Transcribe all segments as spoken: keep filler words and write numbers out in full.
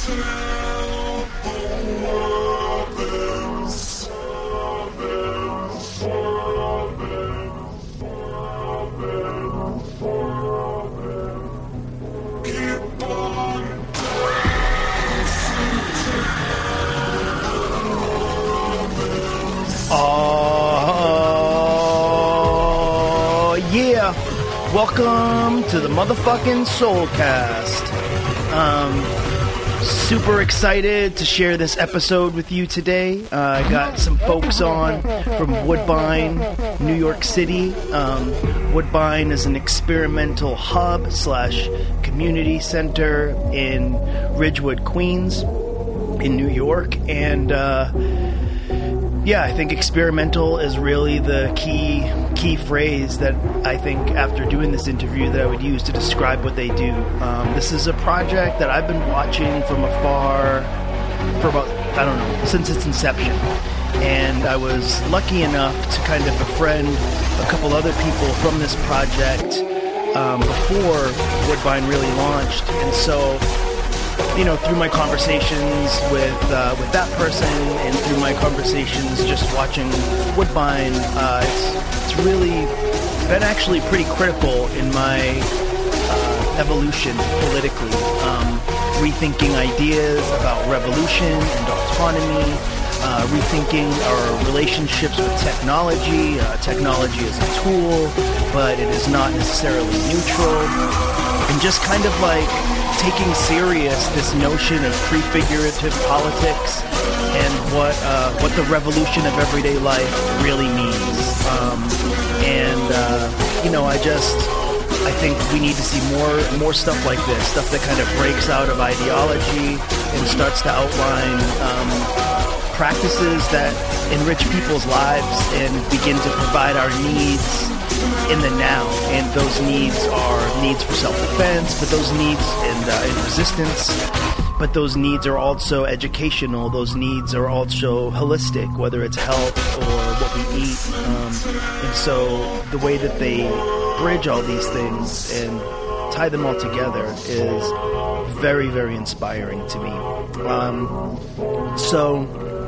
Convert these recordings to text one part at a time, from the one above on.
Oh, yeah. Welcome to the motherfucking Soulcast. Um, super excited to share this episode with you today. Uh, I got some folks on from Woodbine, New York City. Um, Woodbine is an experimental hub slash community center in Ridgewood, Queens, in New York. And, uh, yeah, I think experimental is really the key key phrase that I think after doing this interview that I would use to describe what they do. Um, this is a project that I've been watching from afar for about, I don't know, since its inception. And I was lucky enough to kind of befriend a couple other people from this project um, before Woodbine really launched. And so, you know, through my conversations with uh, with that person and through my conversations just watching Woodbine, uh, it's, it's really been actually pretty critical in my uh, evolution politically. Um, rethinking ideas about revolution and autonomy, uh, rethinking our relationships with technology. Uh, technology is a tool, but it is not necessarily neutral. And just kind of like taking serious this notion of prefigurative politics and what uh, what the revolution of everyday life really means. Um, and uh, you know, I just I think we need to see more more stuff like this, stuff that kind of breaks out of ideology and starts to outline um, practices that enrich people's lives and begin to provide our needs in the now. And those needs are needs for self-defense, but those needs and, uh, and resistance, but those needs are also educational. Those needs are also holistic, whether it's health or what we eat. Um, and so the way that they bridge all these things and tie them all together is very, very inspiring to me. Um, so...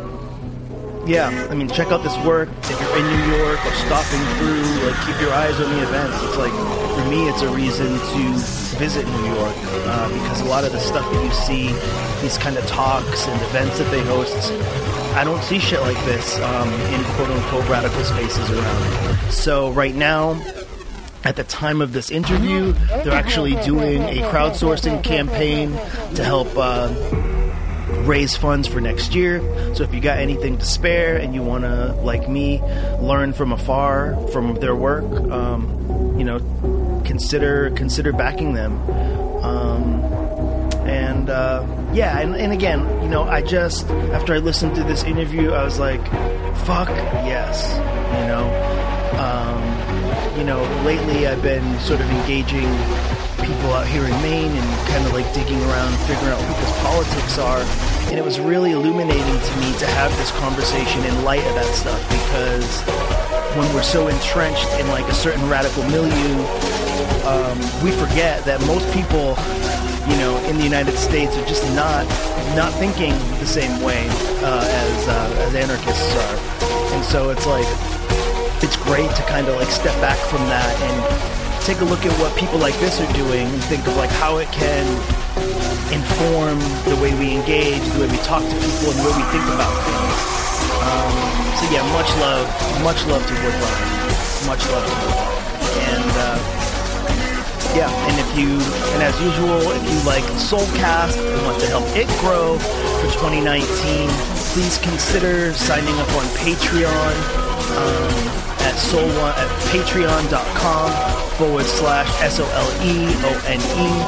Yeah, I mean, check out this work. If you're in New York or stopping through, like, keep your eyes on the events. It's like, for me, it's a reason to visit New York, uh, because a lot of the stuff that you see, these kind of talks and events that they host, I don't see shit like this um, in quote-unquote radical spaces around. So right now, at the time of this interview, they're actually doing a crowdsourcing campaign to help uh, raise funds for next year. So if you got anything to spare and you want to, like me, learn from afar from their work, um, you know, consider consider backing them. Um, and uh, yeah, and, and again, you know, I just, after I listened to this interview, I was like, fuck yes, you know. Um, you know, lately I've been sort of engaging people out here in Maine and kind of like digging around, figuring out who people's politics are. And it was really illuminating to me to have this conversation in light of that stuff, because when we're so entrenched in like a certain radical milieu, um, we forget that most people, you know, in the United States are just not not thinking the same way uh, as uh, as anarchists are. And so it's like, it's great to kind of like step back from that and take a look at what people like this are doing and think of like how it can inform the way we engage, the way we talk to people, and the way we think about things. Um, so yeah, much love, much love to Woodbine, much love to Woodbine. And uh, yeah, and if you, and as usual, if you like Soulcast and want to help it grow for twenty nineteen, please consider signing up on Patreon. Um, at soul one at patreon.com forward slash S O L E O N E.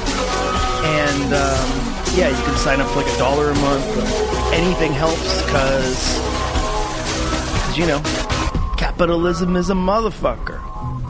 And, um, yeah, you can sign up for like a dollar a month. Anything helps, because, you know, capitalism is a motherfucker.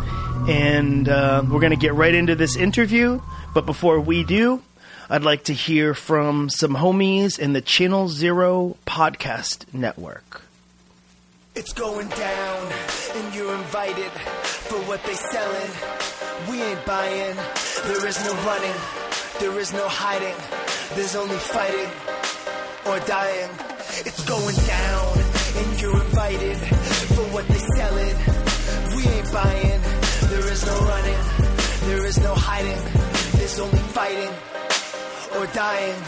And uh, we're going to get right into this interview. But before we do, I'd like to hear from some homies in the Channel Zero podcast network. It's going down, and you're invited for what they selling. We ain't buying, there is no running, there is no hiding. There's only fighting or dying. It's going down, and you're invited for what they're selling. We ain't buying. There is no running. There is no hiding. There's only fighting or dying.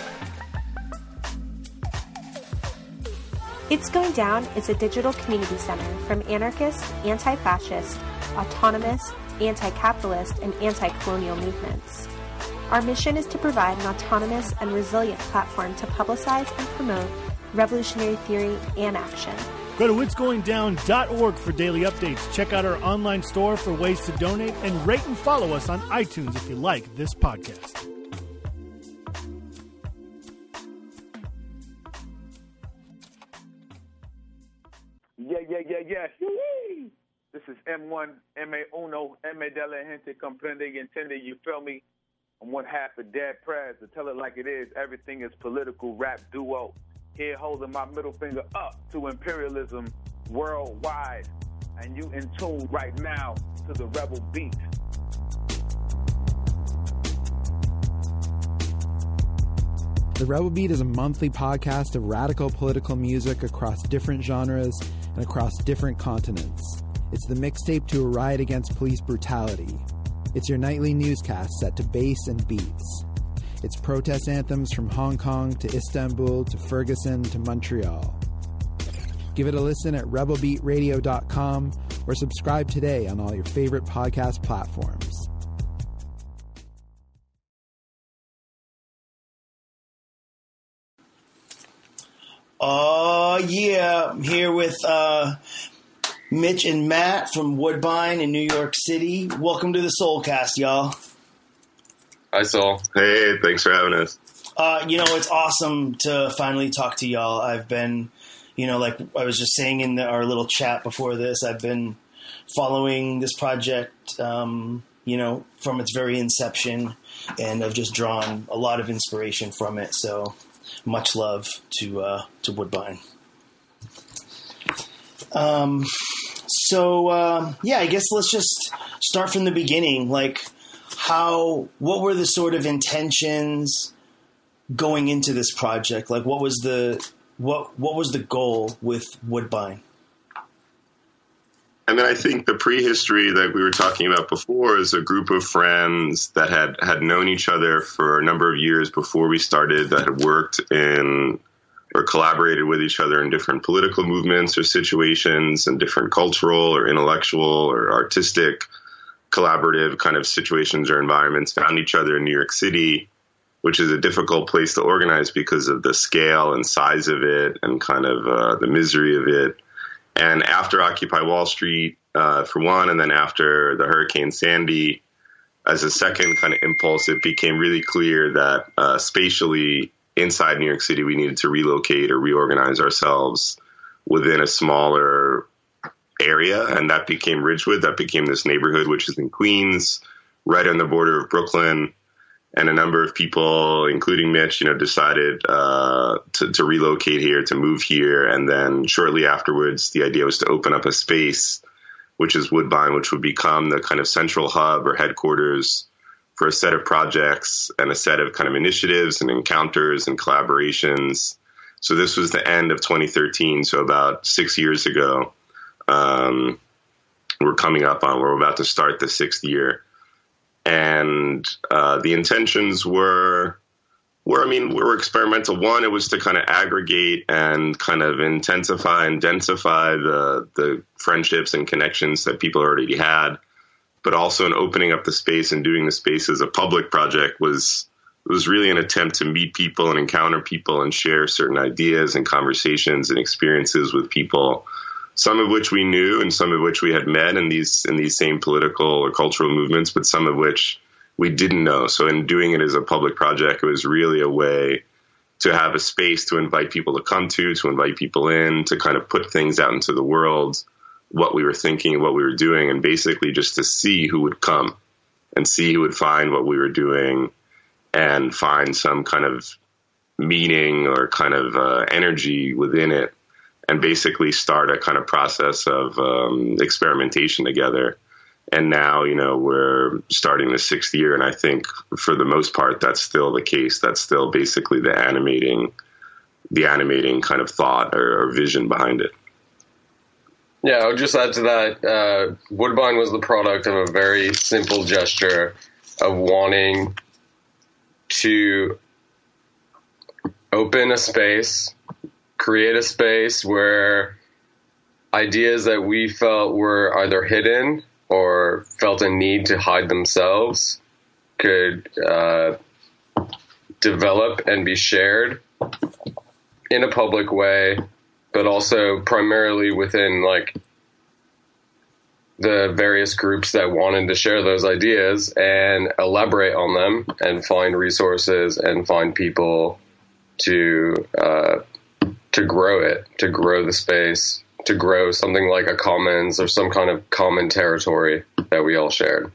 It's Going Down is a digital community center from anarchist, anti-fascist, autonomous, anti-capitalist, and anti-colonial movements. Our mission is to provide an autonomous and resilient platform to publicize and promote revolutionary theory and action. Go to its going down dot org for daily updates. Check out our online store for ways to donate, and rate and follow us on iTunes if you like this podcast. Yeah, yeah, yeah, yeah. Yee-hee. This is M one, M A Uno, M A de la gente comprende y entiende, you feel me? I'm one half of Dead Prez, to tell it like it is, everything is political rap duo. Here holding my middle finger up to imperialism worldwide. And you in tune right now to the Rebel Beat. The Rebel Beat is a monthly podcast of radical political music across different genres and across different continents. It's the mixtape to a riot against police brutality. It's your nightly newscast set to bass and beats. It's protest anthems from Hong Kong to Istanbul to Ferguson to Montreal. Give it a listen at rebel beat radio dot com or subscribe today on all your favorite podcast platforms. Oh, yeah. I'm here with uh, Mitch and Matt from Woodbine in New York City. Welcome to the Soulcast, y'all. Hi, Soul. Hey, thanks for having us. Uh, you know, it's awesome to finally talk to y'all. I've been, you know, like I was just saying in the, our little chat before this, I've been following this project, um, you know, from its very inception, and I've just drawn a lot of inspiration from it. So much love to uh, to Woodbine. Um, so uh, yeah, I guess let's just start from the beginning. Like, how? What were the sort of intentions going into this project? Like, what was the what what was the goal with Woodbine? I mean, I think the prehistory that we were talking about before is a group of friends that had, had known each other for a number of years before we started, that had worked in or collaborated with each other in different political movements or situations and different cultural or intellectual or artistic collaborative kind of situations or environments, found each other in New York City, which is a difficult place to organize because of the scale and size of it and kind of uh, the misery of it. And after Occupy Wall Street, uh, for one, and then after the Hurricane Sandy, as a second kind of impulse, it became really clear that uh, spatially inside New York City, we needed to relocate or reorganize ourselves within a smaller area. And that became Ridgewood. That became this neighborhood, which is in Queens, right on the border of Brooklyn. And a number of people, including Mitch, you know, decided uh, to, to relocate here, to move here. And then shortly afterwards, the idea was to open up a space, which is Woodbine, which would become the kind of central hub or headquarters for a set of projects and a set of kind of initiatives and encounters and collaborations. So this was the end of twenty thirteen. So about six years ago, um, we're coming up on, we're about to start the sixth year. And uh, the intentions were, were, I mean, were experimental. One, it was to kind of aggregate and kind of intensify and densify the the friendships and connections that people already had, but also in opening up the space and doing the space as a public project was was really an attempt to meet people and encounter people and share certain ideas and conversations and experiences with people, some of which we knew and some of which we had met in these in these same political or cultural movements, but some of which we didn't know. So in doing it as a public project, it was really a way to have a space to invite people to come to, to invite people in, to kind of put things out into the world, what we were thinking, what we were doing, and basically just to see who would come and see who would find what we were doing and find some kind of meaning or kind of uh, energy within it, and basically start a kind of process of um, experimentation together. And now, you know, we're starting the sixth year. And I think for the most part, that's still the case. That's still basically the animating, the animating kind of thought or, or vision behind it. Yeah, I would just add to that, uh, Woodbine was the product of a very simple gesture of wanting to open a space, create a space where ideas that we felt were either hidden or felt a need to hide themselves could uh, develop and be shared in a public way, but also primarily within like the various groups that wanted to share those ideas and elaborate on them and find resources and find people to uh, to grow it, to grow the space, to grow something like a commons or some kind of common territory that we all shared.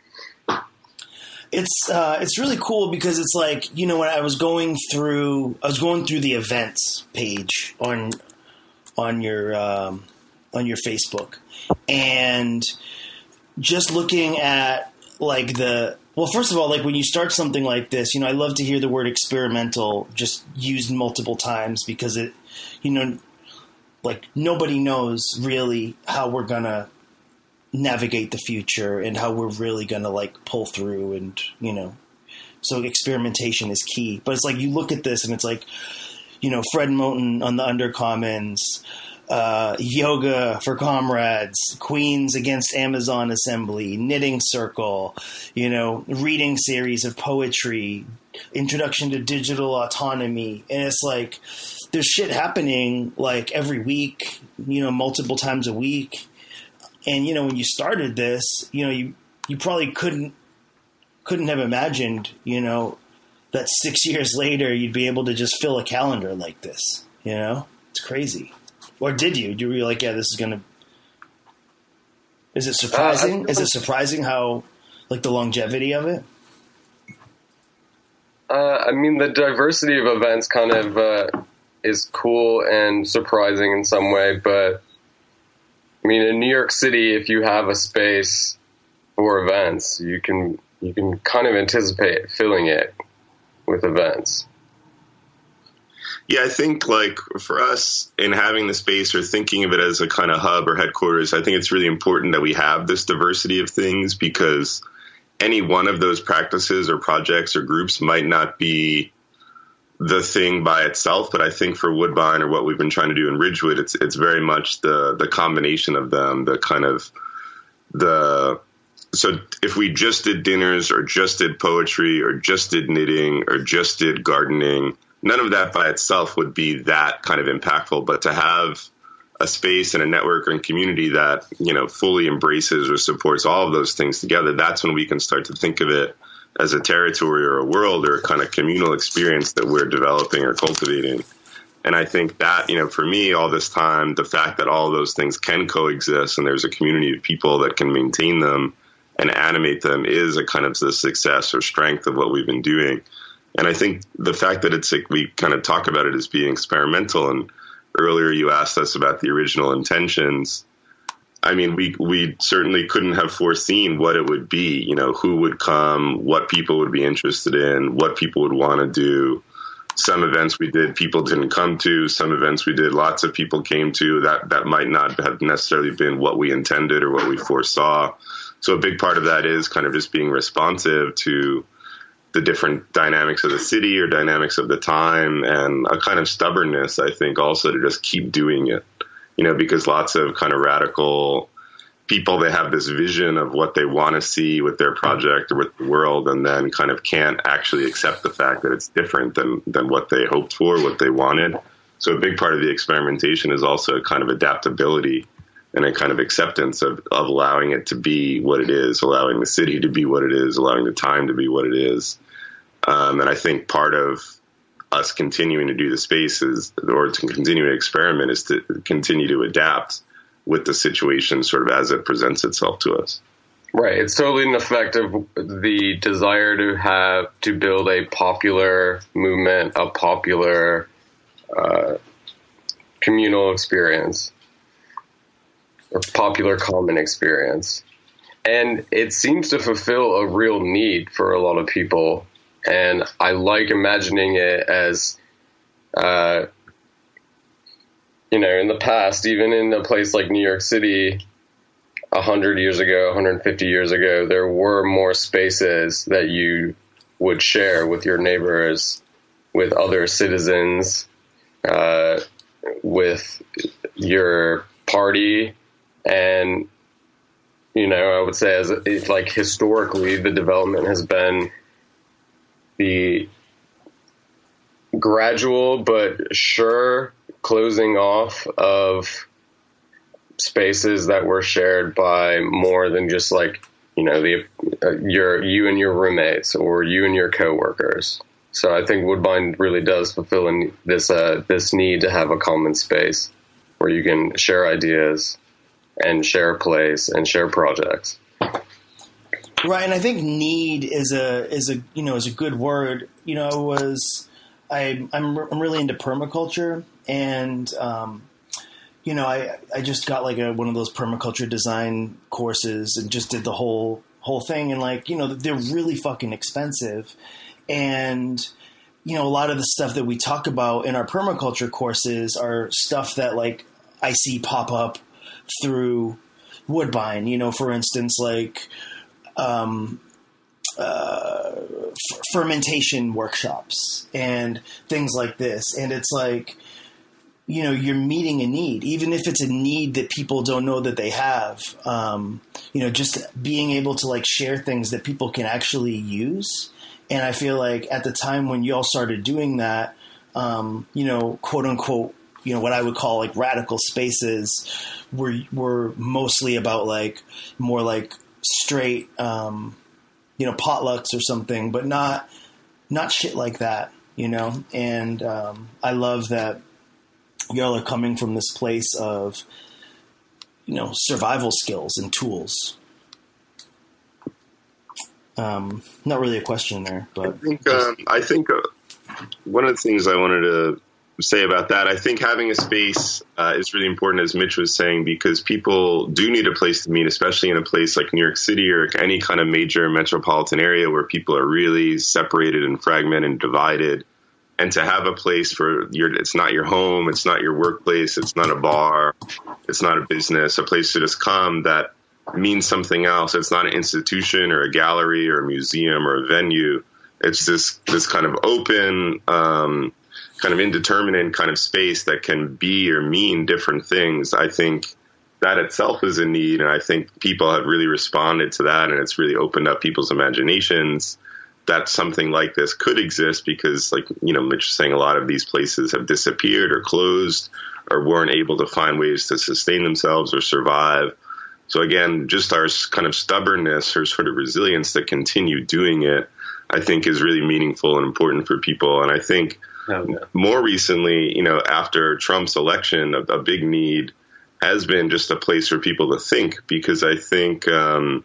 It's uh, it's really cool because it's like, you know, when I was going through, I was going through the events page on on your um, on your Facebook, and just looking at like the well, first of all, like when you start something like this, you know, I love to hear the word experimental just used multiple times because it, you know, like nobody knows really how we're gonna navigate the future and how we're really going to like pull through, and, you know, so experimentation is key. But it's like, you look at this and it's like, you know, Fred Moten on the Undercommons, uh, Yoga for Comrades, Queens Against Amazon Assembly, Knitting Circle, you know, reading series of poetry, Introduction to Digital Autonomy. And it's like, there's shit happening like every week, you know, multiple times a week. And, you know, when you started this, you know, you, you probably couldn't couldn't have imagined, you know, that six years later you'd be able to just fill a calendar like this. You know, it's crazy. Or did you? Did you were like, yeah, this is going to. Is it surprising? Uh, is it surprising how, like, the longevity of it? Uh, I mean, the diversity of events kind of uh, is cool and surprising in some way, but. I mean, in New York City, if you have a space for events, you can you can kind of anticipate filling it with events. Yeah, I think like for us in having the space or thinking of it as a kind of hub or headquarters, I think it's really important that we have this diversity of things, because any one of those practices or projects or groups might not be the thing by itself, but I think for Woodbine or what we've been trying to do in Ridgewood, it's it's very much the the combination of them, the kind of the so if we just did dinners or just did poetry or just did knitting or just did gardening, none of that by itself would be that kind of impactful. But to have a space and a network and community that, you know, fully embraces or supports all of those things together, that's when we can start to think of it as a territory or a world or a kind of communal experience that we're developing or cultivating. And I think that, you know, for me, all this time, the fact that all of those things can coexist and there's a community of people that can maintain them and animate them is a kind of the success or strength of what we've been doing. And I think the fact that it's like we kind of talk about it as being experimental, and earlier you asked us about the original intentions. I mean, we we certainly couldn't have foreseen what it would be, you know, who would come, what people would be interested in, what people would want to do. Some events we did, people didn't come to. Some events we did, lots of people came to. That that might not have necessarily been what we intended or what we foresaw. So a big part of that is kind of just being responsive to the different dynamics of the city or dynamics of the time, and a kind of stubbornness, I think, also to just keep doing it. You know, because lots of kind of radical people, they have this vision of what they want to see with their project or with the world, and then kind of can't actually accept the fact that it's different than, than what they hoped for, what they wanted. So a big part of the experimentation is also a kind of adaptability and a kind of acceptance of, of allowing it to be what it is, allowing the city to be what it is, allowing the time to be what it is. Um, and I think part of us continuing to do the spaces or to continue to experiment is to continue to adapt with the situation sort of as it presents itself to us. Right. It's totally an effect of the desire to have, to build a popular movement, a popular uh, communal experience, or popular common experience. And it seems to fulfill a real need for a lot of people. And I like imagining it as, uh, you know, in the past, even in a place like New York City, a hundred years ago, one hundred fifty years ago, there were more spaces that you would share with your neighbors, with other citizens, uh, with your party. And, you know, I would say as it's like historically, the development has been the gradual but sure closing off of spaces that were shared by more than just like, you know, the uh, your you and your roommates or you and your coworkers. So I think Woodbine really does fulfill in this uh, this need to have a common space where you can share ideas and share a place and share projects. Right, and I think need is a is a you know is a good word. You know, I was I I'm I'm really into permaculture, and um, you know I I just got like a one of those permaculture design courses and just did the whole whole thing, and like you know they're really fucking expensive, and you know a lot of the stuff that we talk about in our permaculture courses are stuff that like I see pop up through Woodbine. You know, for instance, like. Um, uh, f- fermentation workshops and things like this. And it's like, you know, you're meeting a need, even if it's a need that people don't know that they have, um, you know, just being able to like share things that people can actually use. And I feel like at the time when y'all started doing that, um, you know, quote unquote, you know, what I would call like radical spaces were, were mostly about like more like, straight, um, you know, potlucks or something, but not, not shit like that, you know? And, um, I love that y'all are coming from this place of, you know, survival skills and tools. Um, not really a question there, but I think, um, I think uh, one of the things I wanted to say about that, I think having a space uh, is really important, as Mitch was saying, because people do need a place to meet, especially in a place like New York City or any kind of major metropolitan area where people are really separated and fragmented and divided. And to have a place for your, it's not your home, it's not your workplace, it's not a bar, it's not a business, a place to just come that means something else. It's not an institution or a gallery or a museum or a venue. It's this, this kind of open, um, kind of indeterminate kind of space that can be or mean different things. I think that itself is a need, and I think people have really responded to that, and it's really opened up people's imaginations that something like this could exist because, like, you know, Mitch was saying, a lot of these places have disappeared or closed or weren't able to find ways to sustain themselves or survive. So again, just our kind of stubbornness or sort of resilience to continue doing it, I think is really meaningful and important for people. And I think more recently, you know, after Trump's election, a, a big need has been just a place for people to think, because I think um,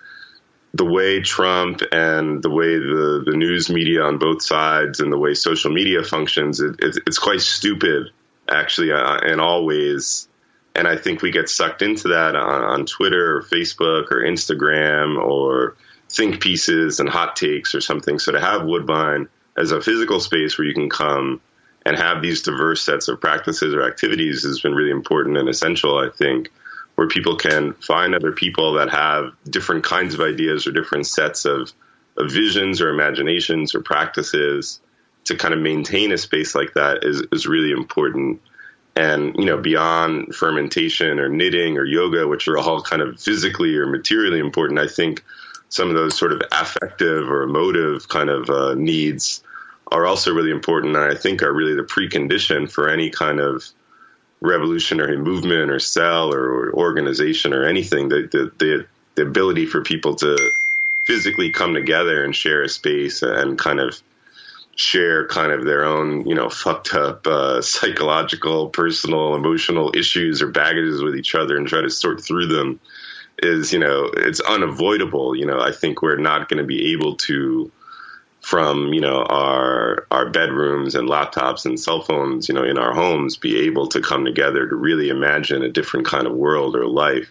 the way Trump and the way the, the news media on both sides and the way social media functions, it, it, it's quite stupid, actually, uh, in all ways. And I think we get sucked into that on, on Twitter or Facebook or Instagram or think pieces and hot takes or something. So to have Woodbine as a physical space where you can come and have these diverse sets of practices or activities has been really important and essential, I think, where people can find other people that have different kinds of ideas or different sets of, of visions or imaginations or practices to kind of maintain a space like that is, is really important. And, you know, beyond fermentation or knitting or yoga, which are all kind of physically or materially important, I think some of those sort of affective or emotive kind of uh, needs are also really important, and I think are really the precondition for any kind of revolutionary movement or cell or, or organization or anything. The, the, the, the ability for people to physically come together and share a space and kind of share kind of their own, you know, fucked up uh, psychological, personal, emotional issues or baggages with each other and try to sort through them is, you know, it's unavoidable. You know, I think we're not going to be able to, from, you know, our our bedrooms and laptops and cell phones, you know, in our homes, be able to come together to really imagine a different kind of world or life.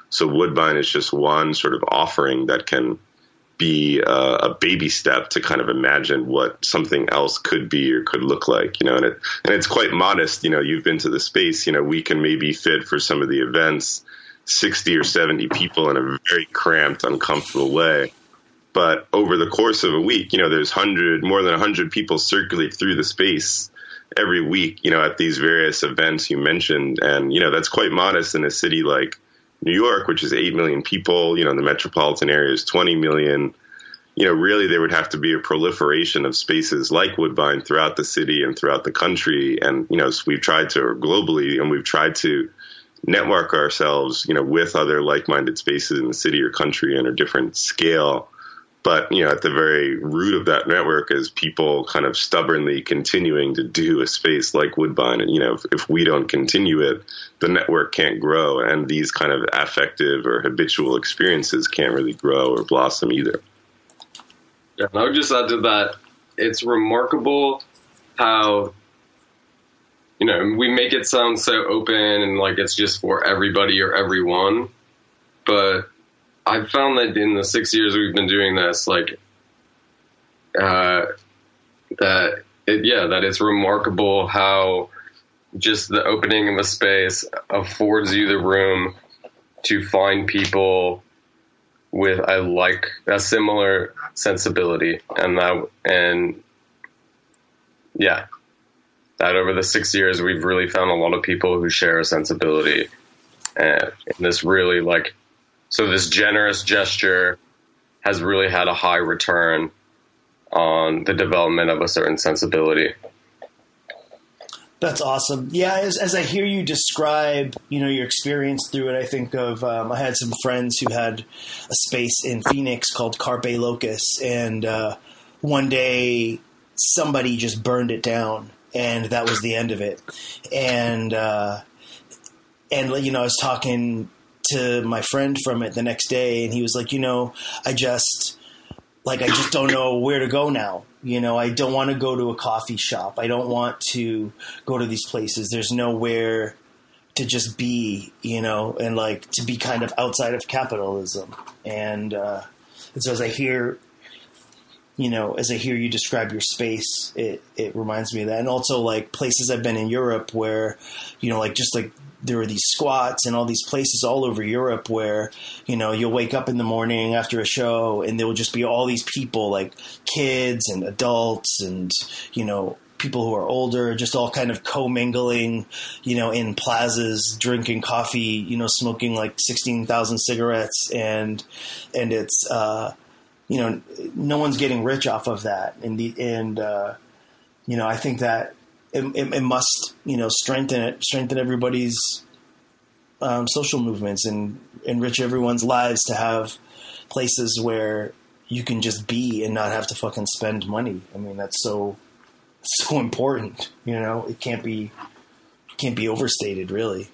So Woodbine is just one sort of offering that can be uh, a baby step to kind of imagine what something else could be or could look like, you know, and it, and it's quite modest. You know, you've been to the space, you know, we can maybe fit for some of the events sixty or seventy people in a very cramped, uncomfortable way. But over the course of a week, you know, there's hundred, more than a hundred people circulate through the space every week, you know, at these various events you mentioned. And, you know, that's quite modest in a city like New York, which is eight million people, you know, the metropolitan area is twenty million. You know, really there would have to be a proliferation of spaces like Woodbine throughout the city and throughout the country. And, you know, so we've tried to globally and we've tried to network ourselves, you know, with other like-minded spaces in the city or country on a different scale. But, you know, at the very root of that network is people kind of stubbornly continuing to do a space like Woodbine. And, you know, if, if we don't continue it, the network can't grow. And these kind of affective or habitual experiences can't really grow or blossom either. Yeah, and I would just add to that, it's remarkable how, you know, we make it sound so open and like it's just for everybody or everyone. But I've found that in the six years we've been doing this, like, uh, that, it, yeah, that it's remarkable how just the opening of a space affords you the room to find people with a like, a similar sensibility. And that, and yeah, that over the six years, we've really found a lot of people who share a sensibility and in this really like, so this generous gesture has really had a high return on the development of a certain sensibility. That's awesome. Yeah, as, as I hear you describe, you know, your experience through it, I think of, um, I had some friends who had a space in Phoenix called Carpe Locus, and uh, one day somebody just burned it down, and that was the end of it. And, uh, and you know, I was talking to my friend from it the next day, and he was like, you know, I just, like, I just don't know where to go now. You know, I don't want to go to a coffee shop. I don't want to go to these places. There's nowhere to just be, you know, and like to be kind of outside of capitalism. And, uh, and so as I hear, you know, as I hear you describe your space, it, it reminds me of that. And also like places I've been in Europe where, you know, like just like there are these squats and all these places all over Europe where, you know, you'll wake up in the morning after a show and there will just be all these people like kids and adults and, you know, people who are older, just all kind of commingling, you know, in plazas, drinking coffee, you know, smoking like sixteen thousand cigarettes. And, and it's, uh, you know, no one's getting rich off of that. And the, and, uh, you know, I think that it, it, it must, you know, strengthen it, strengthen everybody's, um, social movements and enrich everyone's lives to have places where you can just be and not have to fucking spend money. I mean, that's so, so important, you know, it can't be, can't be overstated really.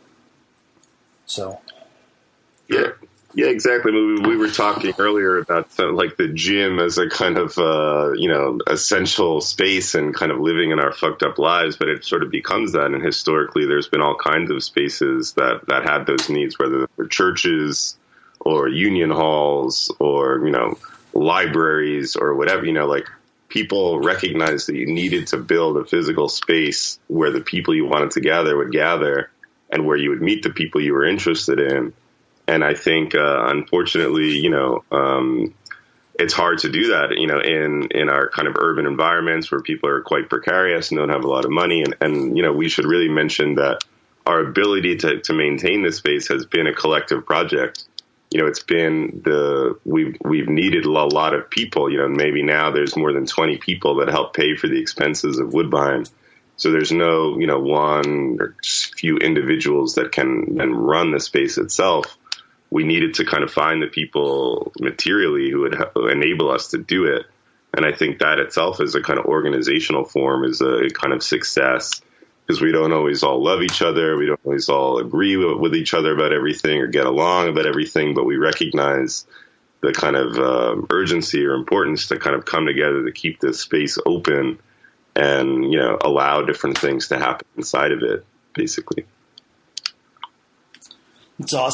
So. Yeah. Yeah, exactly. We, we were talking earlier about uh, like the gym as a kind of, uh, you know, essential space and kind of living in our fucked up lives, but it sort of becomes that. And historically, there's been all kinds of spaces that, that had those needs, whether they're churches or union halls or, you know, libraries or whatever, you know, like people recognized that you needed to build a physical space where the people you wanted to gather would gather and where you would meet the people you were interested in. And I think, uh, unfortunately, you know, um, it's hard to do that, you know, in, in our kind of urban environments where people are quite precarious and don't have a lot of money. And, and you know, we should really mention that our ability to, to maintain this space has been a collective project. You know, it's been the, we've, we've needed a lot of people, you know, maybe now there's more than twenty people that help pay for the expenses of Woodbine. So there's no, you know, one or few individuals that can then run the space itself. We needed to kind of find the people materially who would ha- enable us to do it. And I think that itself as a kind of organizational form is a kind of success because we don't always all love each other. We don't always all agree with, with each other about everything or get along about everything, but we recognize the kind of uh, urgency or importance to kind of come together to keep this space open and, you know, allow different things to happen inside of it, basically. It's awesome.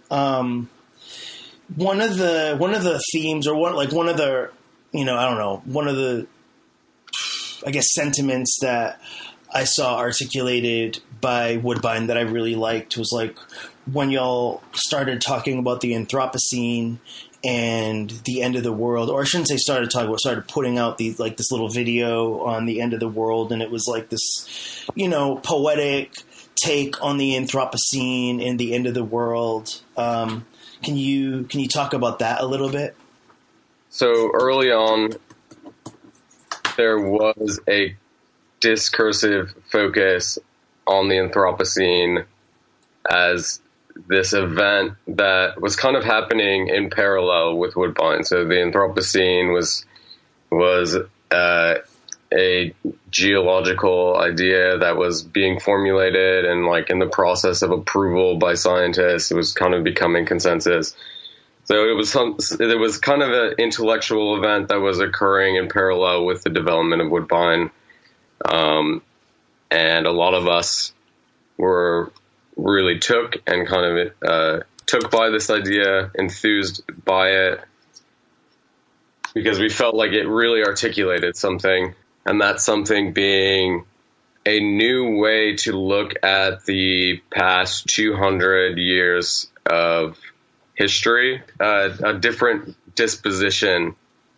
Um, one of the one of the themes, or one like one of the, you know, I don't know, one of the, I guess, sentiments that I saw articulated by Woodbine that I really liked was like when y'all started talking about the Anthropocene and the end of the world, or I shouldn't say started talking about, started putting out these, like this little video on the end of the world. And it was like this, you know, poetic take on the Anthropocene and the end of the world. Um, can you, can you talk about that a little bit? So early on, there was a discursive focus on the Anthropocene as this event that was kind of happening in parallel with Woodbine. So the Anthropocene was was uh, a geological idea that was being formulated and like in the process of approval by scientists. It was kind of becoming consensus. So it was some, it was kind of an intellectual event that was occurring in parallel with the development of Woodbine. Um, and a lot of us were really took and kind of uh, took by this idea, enthused by it, because we felt like it really articulated something, and that something being a new way to look at the past two hundred years of history, uh, a different disposition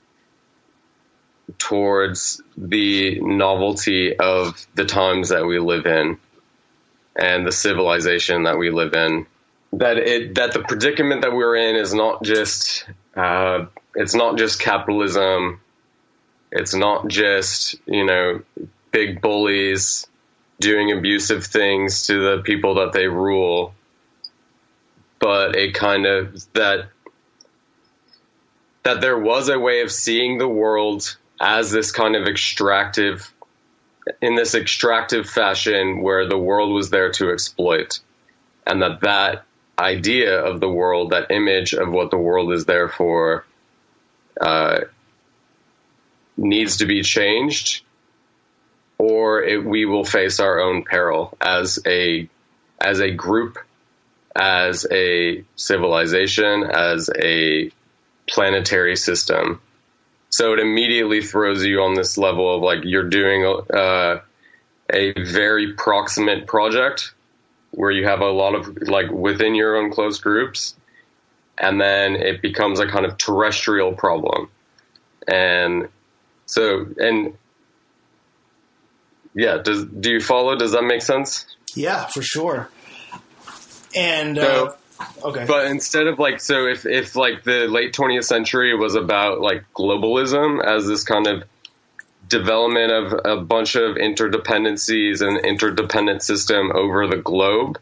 towards the novelty of the times that we live in and the civilization that we live in. That it that the predicament that we're in is not just uh, it's not just capitalism. It's not just, you know, big bullies doing abusive things to the people that they rule, but a kind of that that there was a way of seeing the world as this kind of extractive, in this extractive fashion where the world was there to exploit, and that that idea of the world, that image of what the world is there for, uh, needs to be changed, or it, we will face our own peril as a as a group, as a civilization, as a planetary system. So it immediately throws you on this level of like you're doing uh, a very proximate project where you have a lot of like within your own close groups, and then it becomes a kind of terrestrial problem. And so, and yeah, does do you follow? Does that make sense? Yeah, for sure. And so, uh, okay, but instead of like, so if, if like the late twentieth century was about like globalism as this kind of development of a bunch of interdependencies and interdependent system over the globe,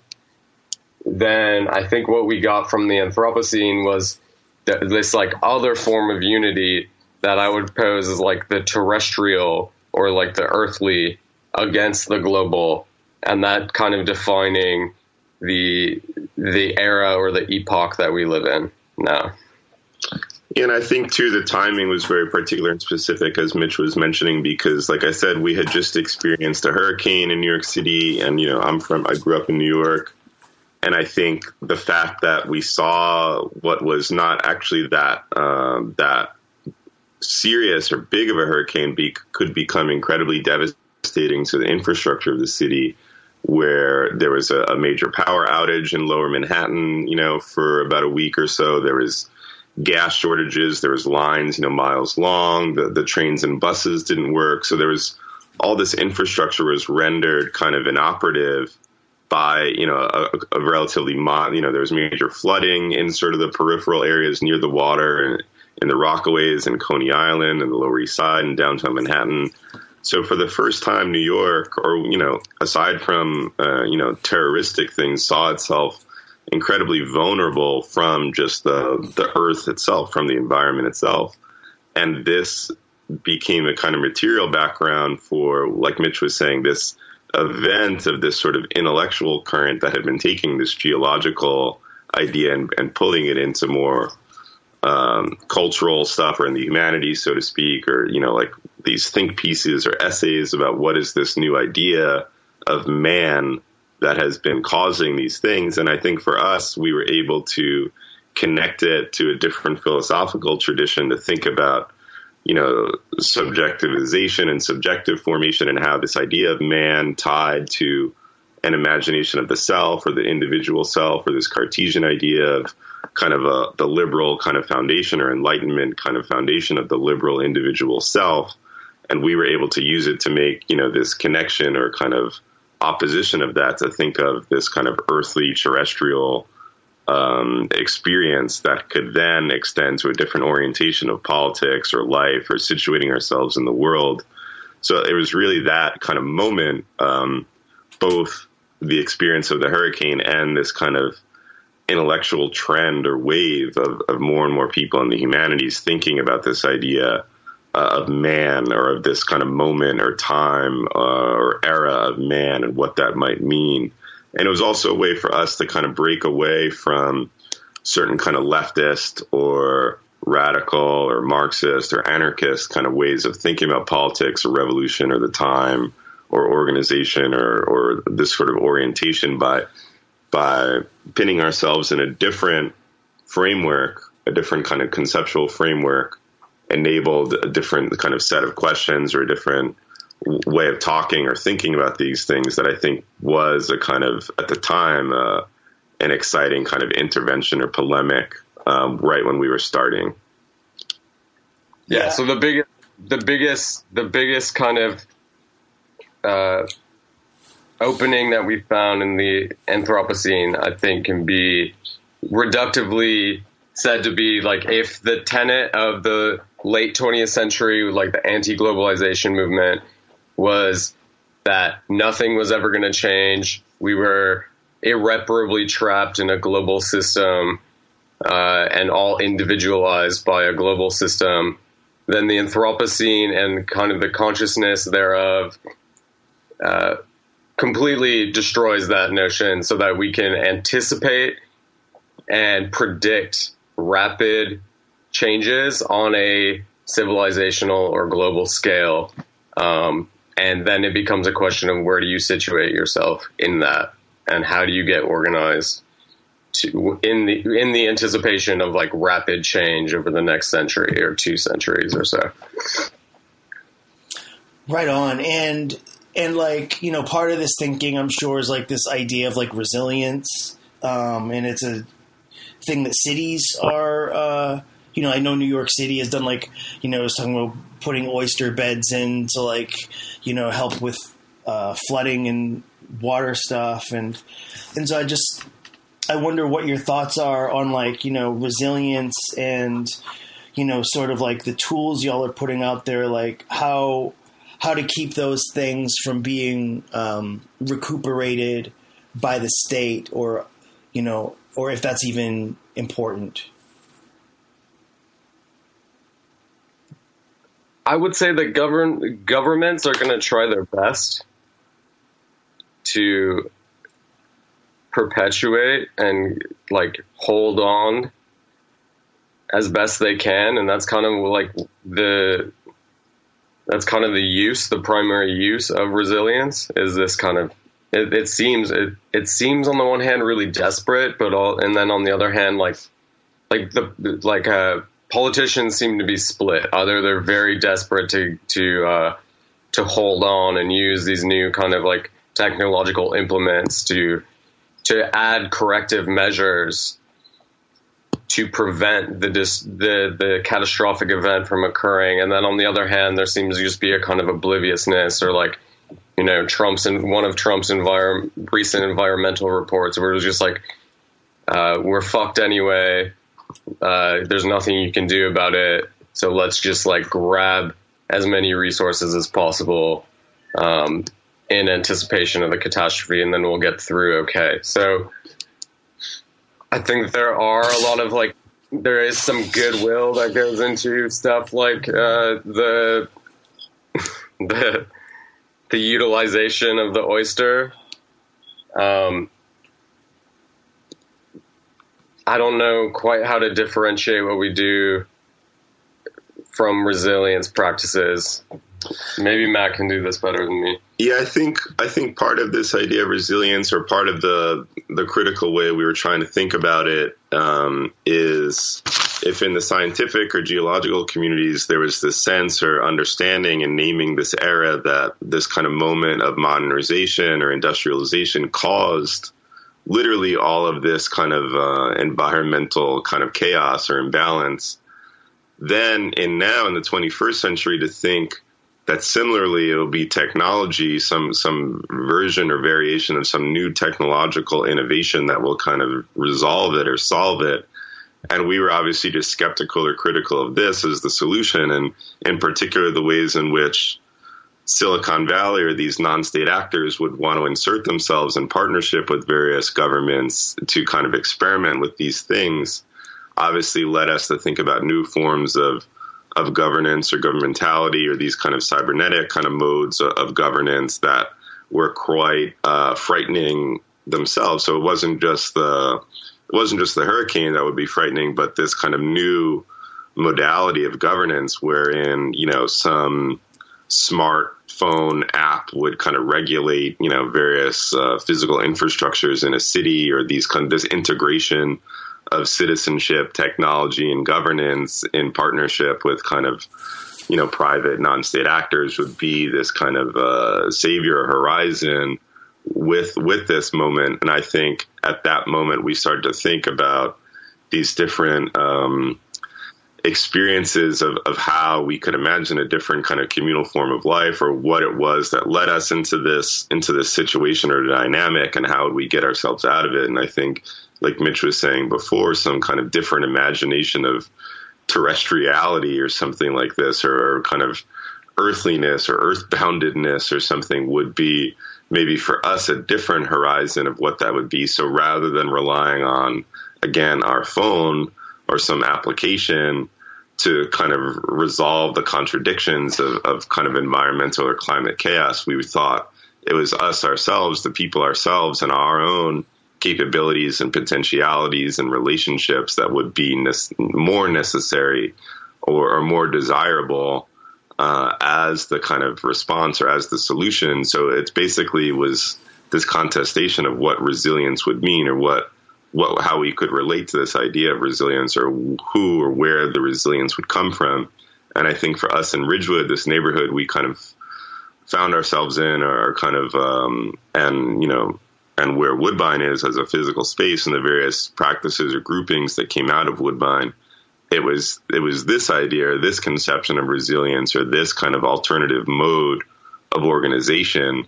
then I think what we got from the Anthropocene was th- this like other form of unity that I would pose as like the terrestrial or like the earthly against the global, and that kind of defining the the era or the epoch that we live in now. And I think, too, the timing was very particular and specific, as Mitch was mentioning, because, like I said, we had just experienced a hurricane in New York City, and, you know, I'm from, I grew up in New York, and I think the fact that we saw what was not actually that um, that serious or big of a hurricane be, could become incredibly devastating to the infrastructure of the city, where there was a, a major power outage in Lower Manhattan, you know, for about a week or so. There was gas shortages. There was lines, you know, miles long. The, the trains and buses didn't work. So there was all this infrastructure was rendered kind of inoperative by, you know, a, a relatively, mo- you know, there was major flooding in sort of the peripheral areas near the water and in the Rockaways and Coney Island and the Lower East Side and downtown Manhattan. So for the first time, New York, or, you know, aside from, uh, you know, terroristic things, saw itself incredibly vulnerable from just the, the earth itself, from the environment itself. And this became a kind of material background for, like Mitch was saying, this event of this sort of intellectual current that had been taking this geological idea and, and pulling it into more um, cultural stuff or in the humanities, so to speak, or, you know, like these think pieces or essays about what is this new idea of man that has been causing these things. And I think for us, we were able to connect it to a different philosophical tradition to think about, you know, subjectivization and subjective formation, and how this idea of man tied to an imagination of the self or the individual self, or this Cartesian idea of kind of a, the liberal kind of foundation or enlightenment kind of foundation of the liberal individual self. And we were able to use it to make, you know, this connection or kind of opposition of that, to think of this kind of earthly terrestrial um, experience that could then extend to a different orientation of politics or life or situating ourselves in the world. So it was really that kind of moment, um, both the experience of the hurricane and this kind of intellectual trend or wave of, of more and more people in the humanities thinking about this idea uh, of man, or of this kind of moment or time uh, or era of man and what that might mean. And it was also a way for us to kind of break away from certain kind of leftist or radical or Marxist or anarchist kind of ways of thinking about politics or revolution or the time or organization or, or this sort of orientation, by by pinning ourselves in a different framework, a different kind of conceptual framework, enabled a different kind of set of questions or a different way of talking or thinking about these things that I think was a kind of, at the time, uh, an exciting kind of intervention or polemic um, right when we were starting. Yeah, yeah. So the big, the biggest, the biggest kind of uh, opening that we found in the Anthropocene, I think, can be reductively said to be like, if the tenet of the late twentieth century, like the anti-globalization movement, was that nothing was ever going to change. We were irreparably trapped in a global system uh, and all individualized by a global system. Then the Anthropocene and kind of the consciousness thereof uh, completely destroys that notion, so that we can anticipate and predict rapid changes on a civilizational or global scale. Um, and then it becomes a question of where do you situate yourself in that, and how do you get organized to in the in the anticipation of like rapid change over the next century or two centuries or so. Right on. And and like, you know, part of this thinking, I'm sure, is like this idea of like resilience. Um, and it's a thing that cities are, uh, you know, I know New York City has done, like, you know, I was talking about putting oyster beds in to, like, you know, help with uh, flooding and water stuff. And, and so I just, I wonder what your thoughts are on, like, you know, resilience and, you know, sort of like the tools y'all are putting out there, like how, how to keep those things from being um, recuperated by the state, or, you know, or if that's even important. I would say that govern governments are going to try their best to perpetuate and like hold on as best they can, and that's kind of like the that's kind of the use, the primary use of resilience is this kind of. It, it seems it, it seems on the one hand really desperate, but all, and then on the other hand, like like the like uh, politicians seem to be split. Either they're very desperate to to uh, to hold on and use these new kind of like technological implements to to add corrective measures to prevent the dis, the the catastrophic event from occurring, and then on the other hand, there seems to just be a kind of obliviousness or like. You know, Trump's in one of Trump's envir- recent environmental reports where it was just like, uh, we're fucked anyway. Uh, there's nothing you can do about it. So let's just like grab as many resources as possible um, in anticipation of the catastrophe, and then we'll get through okay. So I think there are a lot of like, there is some goodwill that goes into stuff like uh, the the. the utilization of the oyster. Um, I don't know quite how to differentiate what we do from resilience practices. Maybe Matt can do this better than me. Yeah, I think I think part of this idea of resilience, or part of the the critical way we were trying to think about it, um, is if in the scientific or geological communities there was this sense or understanding and naming this era that this kind of moment of modernization or industrialization caused literally all of this kind of uh, environmental kind of chaos or imbalance, then in now in the twenty-first century to think that similarly it'll be technology, some some version or variation of some new technological innovation that will kind of resolve it or solve it. And we were obviously just skeptical or critical of this as the solution, and in particular the ways in which Silicon Valley or these non-state actors would want to insert themselves in partnership with various governments to kind of experiment with these things, obviously led us to think about new forms of of governance or governmentality, or these kind of cybernetic kind of modes of governance that were quite uh, frightening themselves. So it wasn't just the it wasn't just the hurricane that would be frightening, but this kind of new modality of governance wherein, you know, some smartphone app would kind of regulate, you know, various uh, physical infrastructures in a city, or these kind of this integration of citizenship, technology, and governance in partnership with kind of, you know, private non-state actors would be this kind of uh, savior horizon with with this moment. And I think at that moment we started to think about these different um, experiences of, of how we could imagine a different kind of communal form of life, or what it was that led us into this into this situation or dynamic, and how would we get ourselves out of it. And I think, like Mitch was saying before, some kind of different imagination of terrestriality or something like this, or, or kind of earthliness or earthboundedness or something, would be maybe for us a different horizon of what that would be. So rather than relying on, again, our phone or some application to kind of resolve the contradictions of, of kind of environmental or climate chaos, we thought it was us ourselves, the people ourselves, and our own capabilities and potentialities and relationships that would be ne- more necessary or, or more desirable uh, as the kind of response or as the solution. So it basically was this contestation of what resilience would mean, or what what how we could relate to this idea of resilience, or who or where the resilience would come from. And I think for us in Ridgewood, this neighborhood we kind of found ourselves in, or kind of um, and you know and where Woodbine is as a physical space, and the various practices or groupings that came out of Woodbine, it was it was this idea, or this conception of resilience, or this kind of alternative mode of organization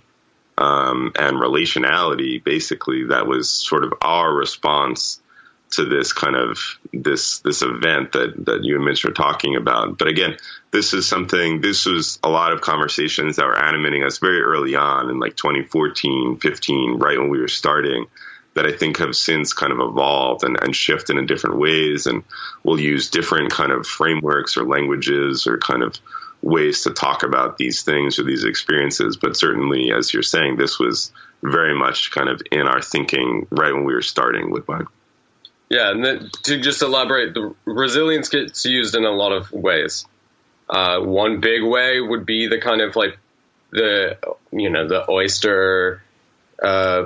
um, and relationality, basically, that was sort of our response to this kind of this this event that that you and Mitch are talking about. But again, this is something, this was a lot of conversations that were animating us very early on in like twenty fourteen, fifteen, right when we were starting, that I think have since kind of evolved and, and shifted in different ways. And we'll use different kind of frameworks or languages or kind of ways to talk about these things or these experiences. But certainly, as you're saying, this was very much kind of in our thinking right when we were starting Woodbine. Yeah, and then to just elaborate, the resilience gets used in a lot of ways. Uh, one big way would be the kind of like the, you know, the oyster uh,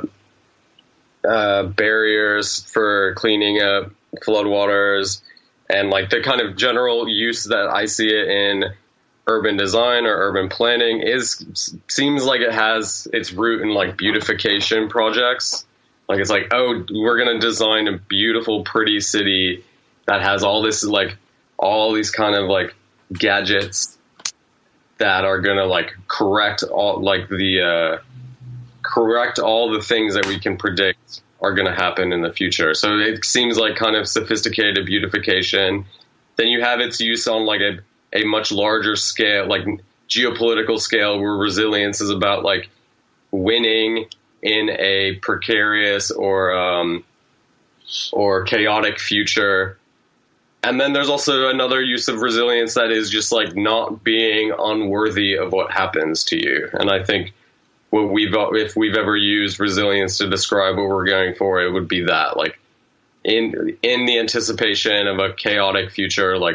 uh, barriers for cleaning up floodwaters, and like the kind of general use that I see it in urban design or urban planning is seems like it has its root in like beautification projects. Like, it's like, oh, we're going to design a beautiful, pretty city that has all this, like, all these kind of, like, gadgets that are going to, like, correct all, like, the, uh, correct all the things that we can predict are going to happen in the future. So it seems like kind of sophisticated beautification. Then you have its use on, like, a, a much larger scale, like, geopolitical scale, where resilience is about, like, winning in a precarious or um, or chaotic future. And then there's also another use of resilience that is just like not being unworthy of what happens to you. And I think what we've if we've ever used resilience to describe what we're going for, it would be that, like in in the anticipation of a chaotic future, like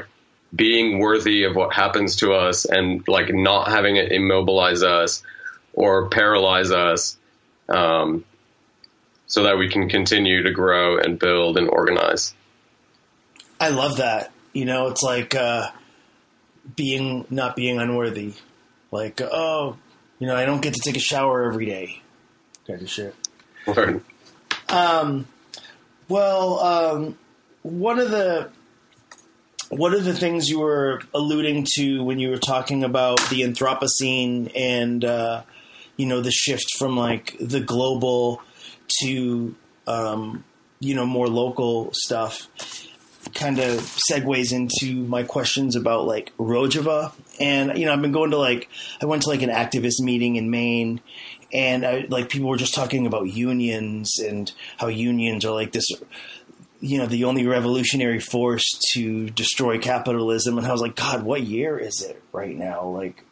being worthy of what happens to us and like not having it immobilize us or paralyze us, um, so that we can continue to grow and build and organize. I love that. You know, it's like uh, being not being unworthy. Like, oh, you know, I don't get to take a shower every day. Kind of shit. Word. Um, well, um, one of the one of the things you were alluding to when you were talking about the Anthropocene and uh, you know, the shift from like the global to um, you know, more local stuff, kind of segues into my questions about like Rojava. And, you know, I've been going to like, I went to like an activist meeting in Maine, and I, like people were just talking about unions and how unions are like this, you know, the only revolutionary force to destroy capitalism. And I was like, God, what year is it right now? Like,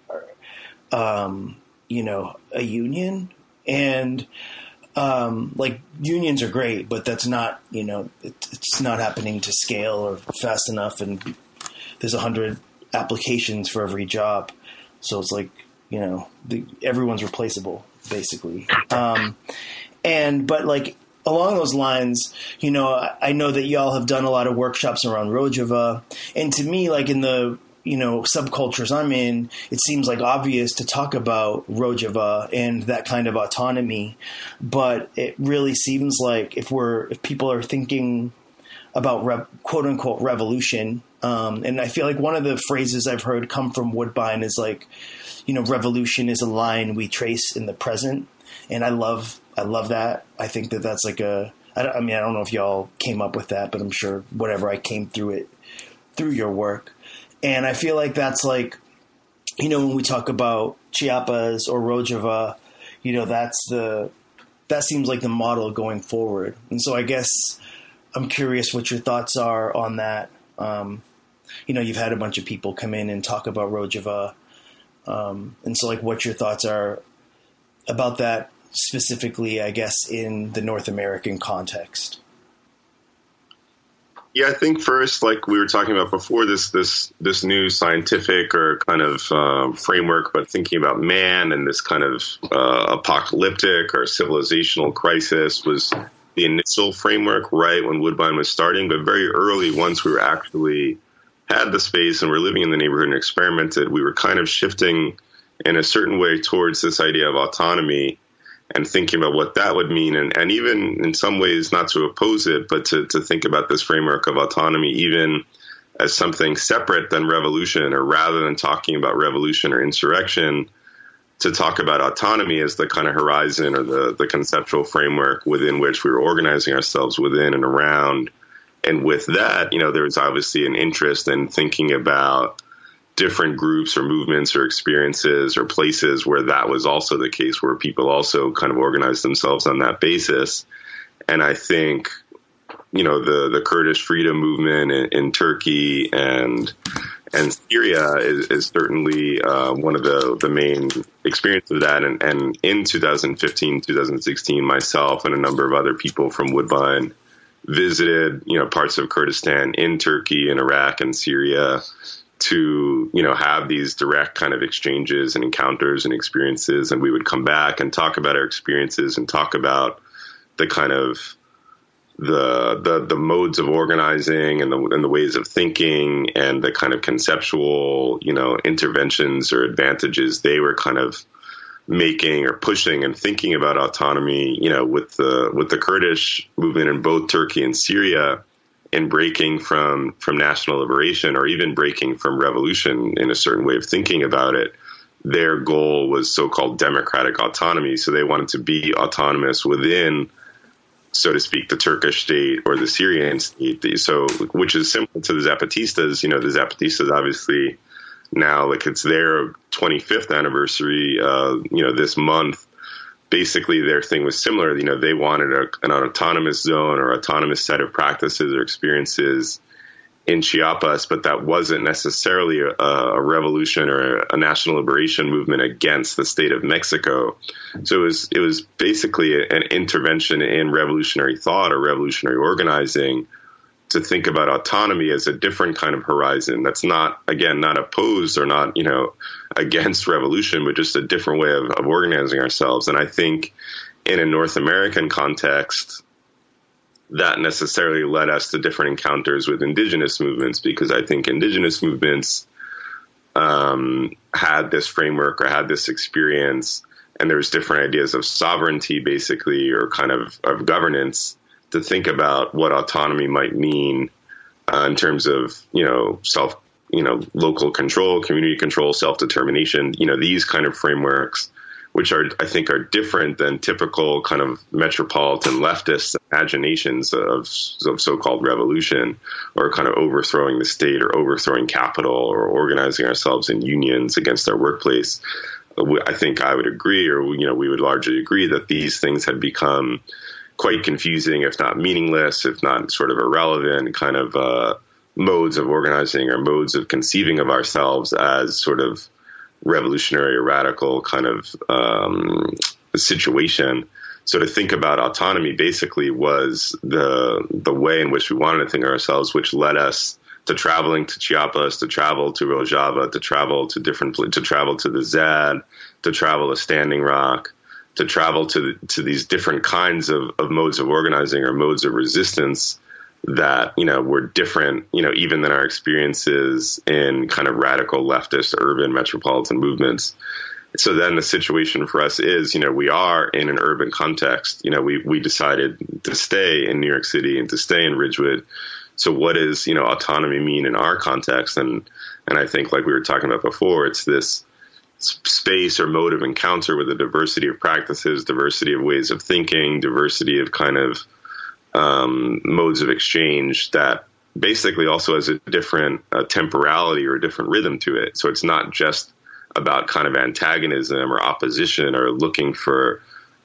um, you know, a union? And, Um, like unions are great, but that's not, you know, it, it's not happening to scale or fast enough. And there's a hundred applications for every job. So it's like, you know, the, everyone's replaceable basically. Um, and, but like along those lines, you know, I, I know that y'all have done a lot of workshops around Rojava, and to me, like in the, you know, subcultures I'm in, it seems like obvious to talk about Rojava and that kind of autonomy. But it really seems like if we're, if people are thinking about rev, quote unquote revolution, um, and I feel like one of the phrases I've heard come from Woodbine is like, you know, revolution is a line we trace in the present. And I love, I love that. I think that that's like a, I, I mean, I don't know if y'all came up with that, but I'm sure whatever I came through it, through your work. And I feel like that's like, you know, when we talk about Chiapas or Rojava, you know, that's the, that seems like the model going forward. And so I guess I'm curious what your thoughts are on that. Um, you know, you've had a bunch of people come in and talk about Rojava. Um, and so like what your thoughts are about that specifically, I guess, in the North American context. Yeah, I think first, like we were talking about before, this this this new scientific or kind of um, framework, but thinking about man and this kind of uh, apocalyptic or civilizational crisis was the initial framework, right, when Woodbine was starting. But very early, once we were actually had the space and were living in the neighborhood and experimented, we were kind of shifting in a certain way towards this idea of autonomy and thinking about what that would mean. And, and even in some ways, not to oppose it, but to, to think about this framework of autonomy, even as something separate than revolution, or rather than talking about revolution or insurrection, to talk about autonomy as the kind of horizon or the, the conceptual framework within which we were organizing ourselves within and around. And with that, you know, there was obviously an interest in thinking about different groups or movements or experiences or places where that was also the case, where people also kind of organized themselves on that basis. And I think, you know, the, the Kurdish freedom movement in, in Turkey and and Syria is, is certainly uh, one of the, the main experiences of that. And, and in two thousand fifteen, two thousand sixteen, myself and a number of other people from Woodbine visited, you know, parts of Kurdistan in Turkey and Iraq and Syria to, you know, have these direct kind of exchanges and encounters and experiences. And we would come back and talk about our experiences and talk about the kind of the the, the modes of organizing and the, and the ways of thinking and the kind of conceptual, you know, interventions or advantages they were kind of making or pushing and thinking about autonomy, you know, with the with the Kurdish movement in both Turkey and Syria, in breaking from, from national liberation or even breaking from revolution in a certain way of thinking about it. Their goal was so-called democratic autonomy. So they wanted to be autonomous within, so to speak, the Turkish state or the Syrian state. So, which is similar to the Zapatistas. You know, the Zapatistas obviously now, like it's their twenty-fifth anniversary, uh, you know, this month. Basically, their thing was similar. You know, they wanted a, an autonomous zone or autonomous set of practices or experiences in Chiapas, but that wasn't necessarily a, a revolution or a national liberation movement against the state of Mexico. So it was it was basically an intervention in revolutionary thought or revolutionary organizing to think about autonomy as a different kind of horizon that's not, again, not opposed or not, you know, against revolution, but just a different way of, of organizing ourselves. And I think in a North American context, that necessarily led us to different encounters with indigenous movements, because I think indigenous movements um, had this framework or had this experience, and there was different ideas of sovereignty, basically, or kind of, of governance, to think about what autonomy might mean uh, in terms of, you know, self, you know, local control, community control, self-determination, you know, these kind of frameworks, which are, I think, are different than typical kind of metropolitan leftist imaginations of, of so-called revolution, or kind of overthrowing the state or overthrowing capital or organizing ourselves in unions against our workplace. I think I would agree, or, you know, we would largely agree that these things had become quite confusing, if not meaningless, if not sort of irrelevant kind of uh, modes of organizing or modes of conceiving of ourselves as sort of revolutionary or radical kind of um, situation. So to think about autonomy basically was the the way in which we wanted to think of ourselves, which led us to traveling to Chiapas, to travel to Rojava, to travel to different, to travel to the Zad, to travel to Standing Rock, to travel to to these different kinds of, of modes of organizing or modes of resistance that, you know, were different, you know, even than our experiences in kind of radical leftist urban metropolitan movements. So then the situation for us is, you know, we are in an urban context. You know, we we decided to stay in New York City and to stay in Ridgewood. So what does, you know, autonomy mean in our context? And and I think, like we were talking about before, it's this space or mode of encounter with a diversity of practices, diversity of ways of thinking, diversity of kind of um, modes of exchange that basically also has a different uh, temporality or a different rhythm to it. So it's not just about kind of antagonism or opposition or looking for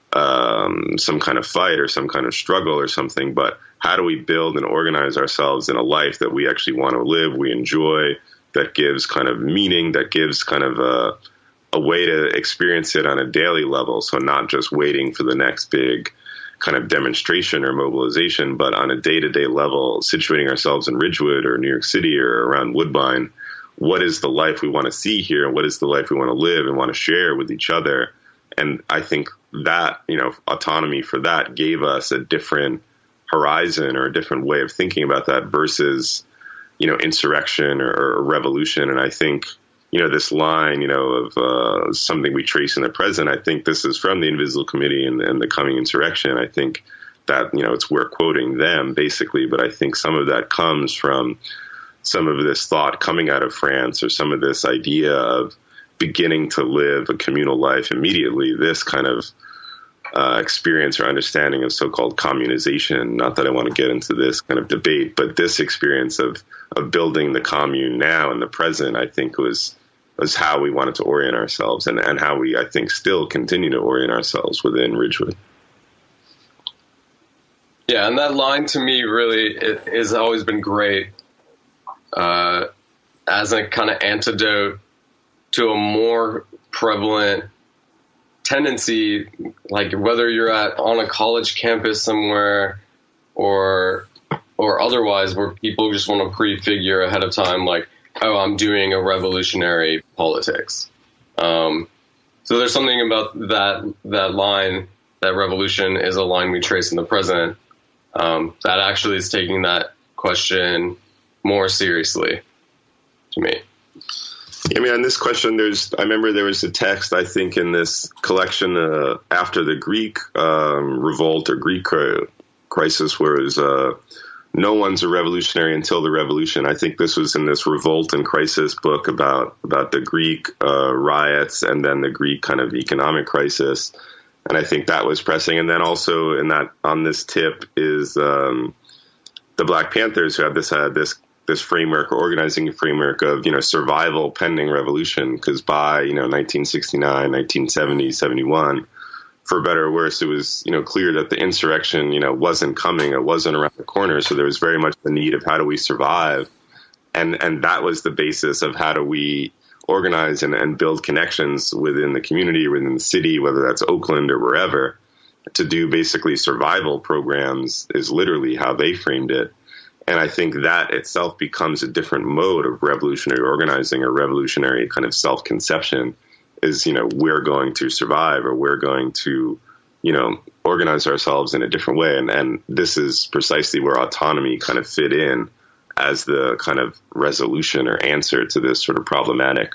um, some kind of fight or some kind of struggle or something, but how do we build and organize ourselves in a life that we actually want to live, we enjoy, that gives kind of meaning, that gives kind of a, a way to experience it on a daily level. So not just waiting for the next big kind of demonstration or mobilization, but on a day-to-day level, situating ourselves in Ridgewood or New York City or around Woodbine. What is the life we want to see here? What is the life we want to live and want to share with each other? And I think that, you know, autonomy for that gave us a different horizon or a different way of thinking about that versus, you know, insurrection or, or revolution. And I think, you know, this line, you know, of uh, something we trace in the present, I think this is from the Invisible Committee and, and the coming insurrection. I think that, you know, it's worth quoting them basically, but I think some of that comes from some of this thought coming out of France or some of this idea of beginning to live a communal life immediately, this kind of uh, experience or understanding of so-called communization. Not that I want to get into this kind of debate, but this experience of, of building the commune now in the present, I think was was how we wanted to orient ourselves and, and how we, I think, still continue to orient ourselves within Ridgewood. Yeah, and that line to me really it, has always been great uh, as a kind of antidote to a more prevalent tendency, like whether you're at on a college campus somewhere or or otherwise, where people just want to prefigure ahead of time, like, oh, I'm doing a revolutionary politics. Um, so there's something about that that line, that revolution is a line we trace in the present, um, that actually is taking that question more seriously to me. I mean, on this question, there's, I remember there was a text, I think, in this collection uh, after the Greek um, revolt or Greek crisis, where it was, uh, no one's a revolutionary until the revolution. I think this was in this Revolt and Crisis book about, about the Greek uh, riots and then the Greek kind of economic crisis. And I think that was pressing. And then also in that, on this tip is um, the Black Panthers, who have this, uh, this, this framework or organizing framework of, you know, survival pending revolution. Because by, you know, nineteen sixty-nine, nineteen seventy, seventy-one, for better or worse, it was, you know, clear that the insurrection, you know, wasn't coming. It wasn't around the corner. So there was very much the need of how do we survive. And, and that was the basis of how do we organize and, and build connections within the community, within the city, whether that's Oakland or wherever, to do basically survival programs is literally how they framed it. And I think that itself becomes a different mode of revolutionary organizing or revolutionary kind of self-conception is, you know, we're going to survive or we're going to, you know, organize ourselves in a different way. And, and this is precisely where autonomy kind of fit in as the kind of resolution or answer to this sort of problematic.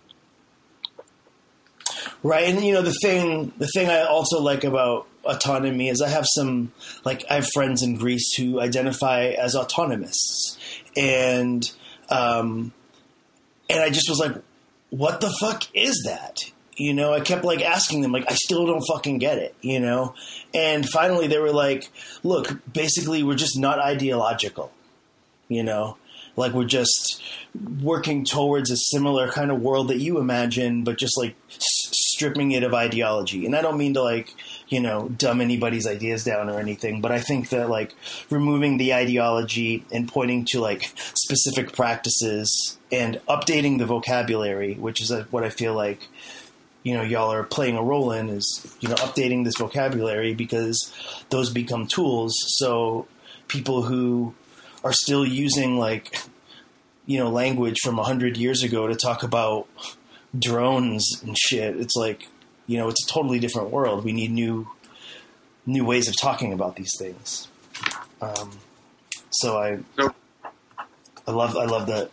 Right. And, you know, the thing, the thing I also like about autonomy is I have some, like, I have friends in Greece who identify as autonomists. And, um, and I just was like, what the fuck is that? You know, I kept like asking them, like, I still don't fucking get it, you know? And finally they were like, look, basically we're just not ideological, you know? Like, we're just working towards a similar kind of world that you imagine, but just like s- stripping it of ideology. And I don't mean to, like, you know, dumb anybody's ideas down or anything, but I think that, like, removing the ideology and pointing to, like, specific practices and updating the vocabulary, which is what I feel like, you know, y'all are playing a role in, is, you know, updating this vocabulary, because those become tools. So people who are still using, like, you know, language from a hundred years ago to talk about drones and shit, it's like, you know, it's a totally different world. We need new, new ways of talking about these things. Um, so I, I love, I love that.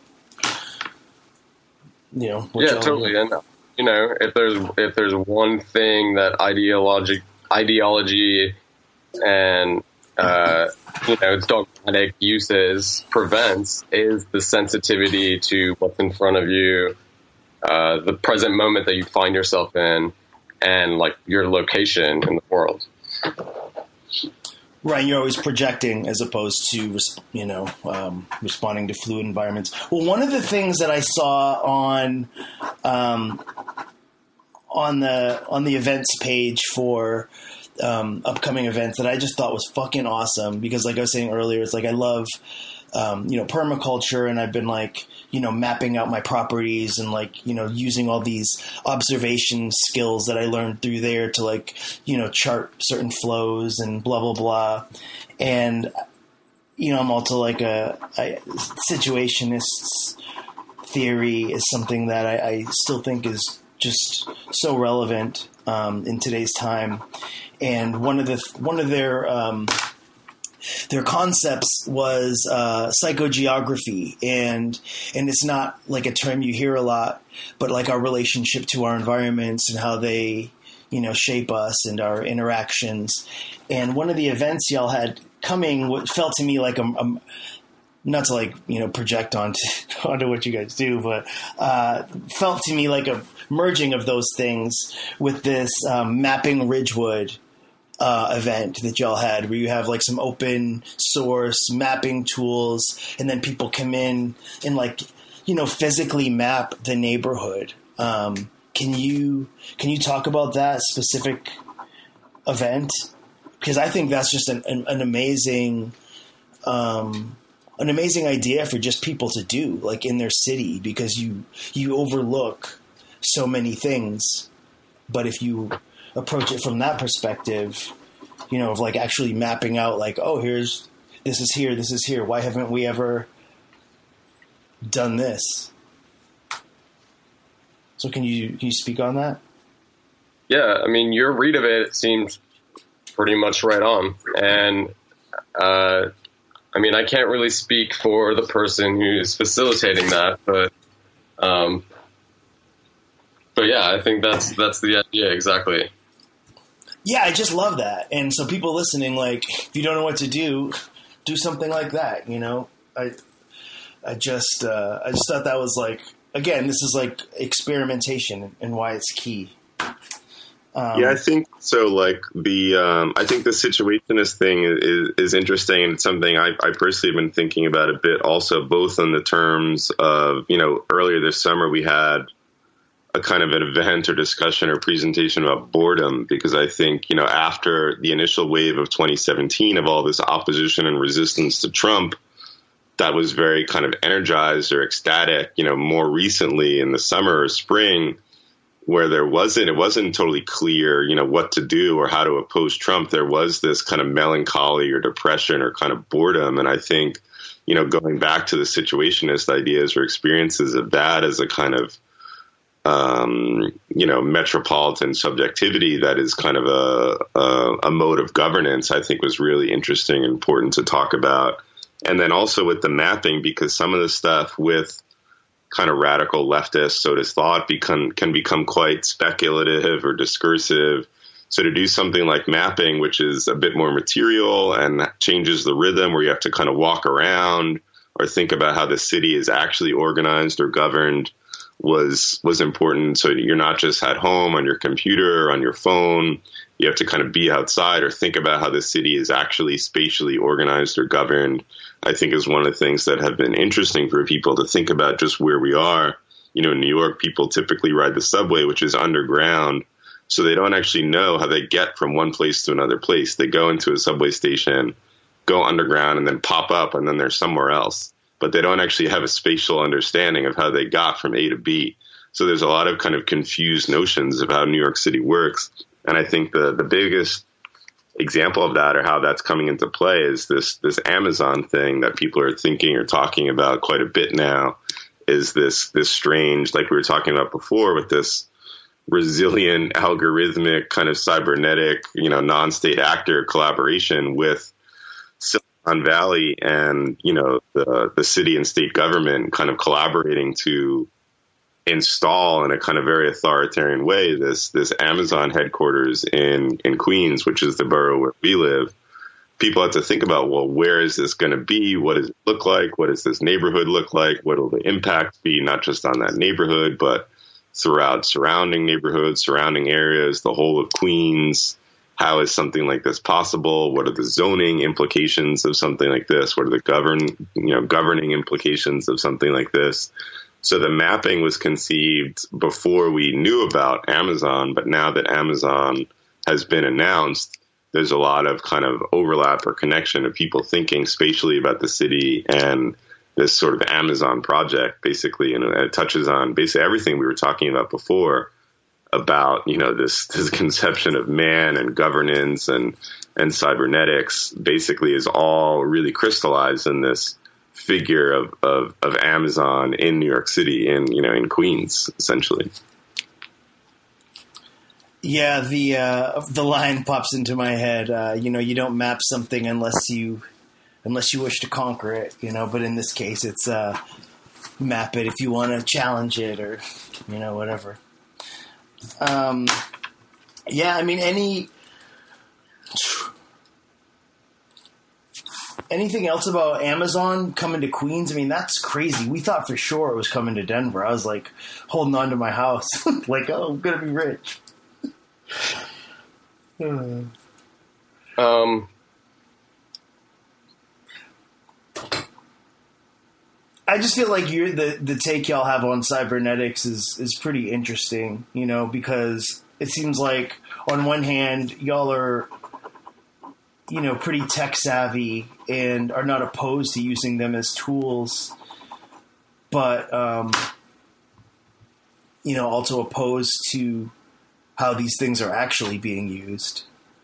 You know, what yeah, y'all totally. do. And you know, if there's if there's one thing that ideology, ideology, and uh, you know, dogmatic uses prevents, is the sensitivity to what's in front of you, uh, the present moment that you find yourself in, and like your location in the world. Right, you're always projecting as opposed to, you know, um, responding to fluid environments. Well, one of the things that I saw on um, on the on the events page for um, upcoming events that I just thought was fucking awesome, because, like I was saying earlier, it's like I love um, you know, permaculture, and I've been, like, you know, mapping out my properties and, like, you know, using all these observation skills that I learned through there to, like, you know, chart certain flows and blah, blah, blah. And, you know, I'm also like a, a situationist theory is something that I, I still think is just so relevant um, in today's time. And one of the, one of their, um, their concepts was uh, psychogeography, and and it's not like a term you hear a lot, but like our relationship to our environments and how they, you know, shape us and our interactions. And one of the events y'all had coming what felt to me like a, a not to, like, you know, project onto onto what you guys do, but uh, felt to me like a merging of those things with this um, Mapping Ridgewood Uh, event that y'all had, where you have, like, some open source mapping tools, and then people come in and, like, you know, physically map the neighborhood. Um, can you can you talk about that specific event? Because I think that's just an, an, an amazing um, an amazing idea for just people to do, like, in their city, because you you overlook so many things. But if you approach it from that perspective, you know, of, like, actually mapping out, like, oh, here's, this is here, this is here. Why haven't we ever done this? So can you, can you speak on that? Yeah. I mean, your read of it seems pretty much right on. And, uh, I mean, I can't really speak for the person who's facilitating that, but, um, but yeah, I think that's, that's the idea. Exactly. Yeah, I just love that. And so people listening, like, if you don't know what to do, do something like that, you know? I I just uh, I just thought that was, like, again, this is, like, experimentation and why it's key. Um, yeah, I think so. Like, the um, I think the situationist thing is, is interesting, and it's something I, I personally have been thinking about a bit also, both in the terms of, you know, earlier this summer we had a kind of an event or discussion or presentation about boredom, because I think, you know, after the initial wave of twenty seventeen of all this opposition and resistance to Trump, that was very kind of energized or ecstatic, you know, more recently in the summer or spring, where there wasn't, it wasn't totally clear, you know, what to do or how to oppose Trump. There was this kind of melancholy or depression or kind of boredom. And I think, you know, going back to the situationist ideas or experiences of that as a kind of, um, you know, metropolitan subjectivity that is kind of a, a, a mode of governance, I think was really interesting and important to talk about. And then also with the mapping, because some of the stuff with kind of radical leftist, so does thought, become, can become quite speculative or discursive. So to do something like mapping, which is a bit more material and changes the rhythm where you have to kind of walk around or think about how the city is actually organized or governed, was was important. So you're not just at home on your computer or on your phone. You have to kind of be outside or think about how the city is actually spatially organized or governed, I think is one of the things that have been interesting for people to think about just where we are. You know, in New York, people typically ride the subway, which is underground. So they don't actually know how they get from one place to another place. They go into a subway station, go underground, and then pop up, and then they're somewhere else. But they don't actually have a spatial understanding of how they got from A to B. So there's a lot of kind of confused notions of how New York City works. And I think the, the biggest example of that, or how that's coming into play, is this, this Amazon thing that people are thinking or talking about quite a bit now, is this, this strange, like we were talking about before, with this resilient, algorithmic, kind of cybernetic, you know, non-state actor collaboration with Silicon Valley and, you know, the, the city and state government kind of collaborating to install in a kind of very authoritarian way this this Amazon headquarters in, in Queens, which is the borough where we live. People have to think about, well, where is this going to be? What does it look like? What does this neighborhood look like? What will the impacts be, not just on that neighborhood, but throughout surrounding neighborhoods, surrounding areas, the whole of Queens? How is something like this possible? What are the zoning implications of something like this? What are the govern, you know, governing implications of something like this? So the mapping was conceived before we knew about Amazon, but now that Amazon has been announced, there's a lot of kind of overlap or connection of people thinking spatially about the city and this sort of Amazon project, basically, and it touches on basically everything we were talking about before, about, you know, this, this conception of man and governance and, and cybernetics, basically is all really crystallized in this figure of, of, of Amazon in New York City, in, you know, in Queens, essentially. Yeah, the uh, the line pops into my head. Uh, you know, you don't map something unless you unless you wish to conquer it. You know, but in this case, it's uh, map it if you want to challenge it, or, you know, whatever. Um, yeah, I mean, any anything else about Amazon coming to Queens? I mean, that's crazy. We thought for sure it was coming to Denver. I was like holding on to my house, like, oh, I'm gonna be rich. um, I just feel like you're the the take y'all have on cybernetics is is pretty interesting, you know, because it seems like on one hand y'all are, you know, pretty tech savvy and are not opposed to using them as tools, but um, you know, also opposed to how these things are actually being used.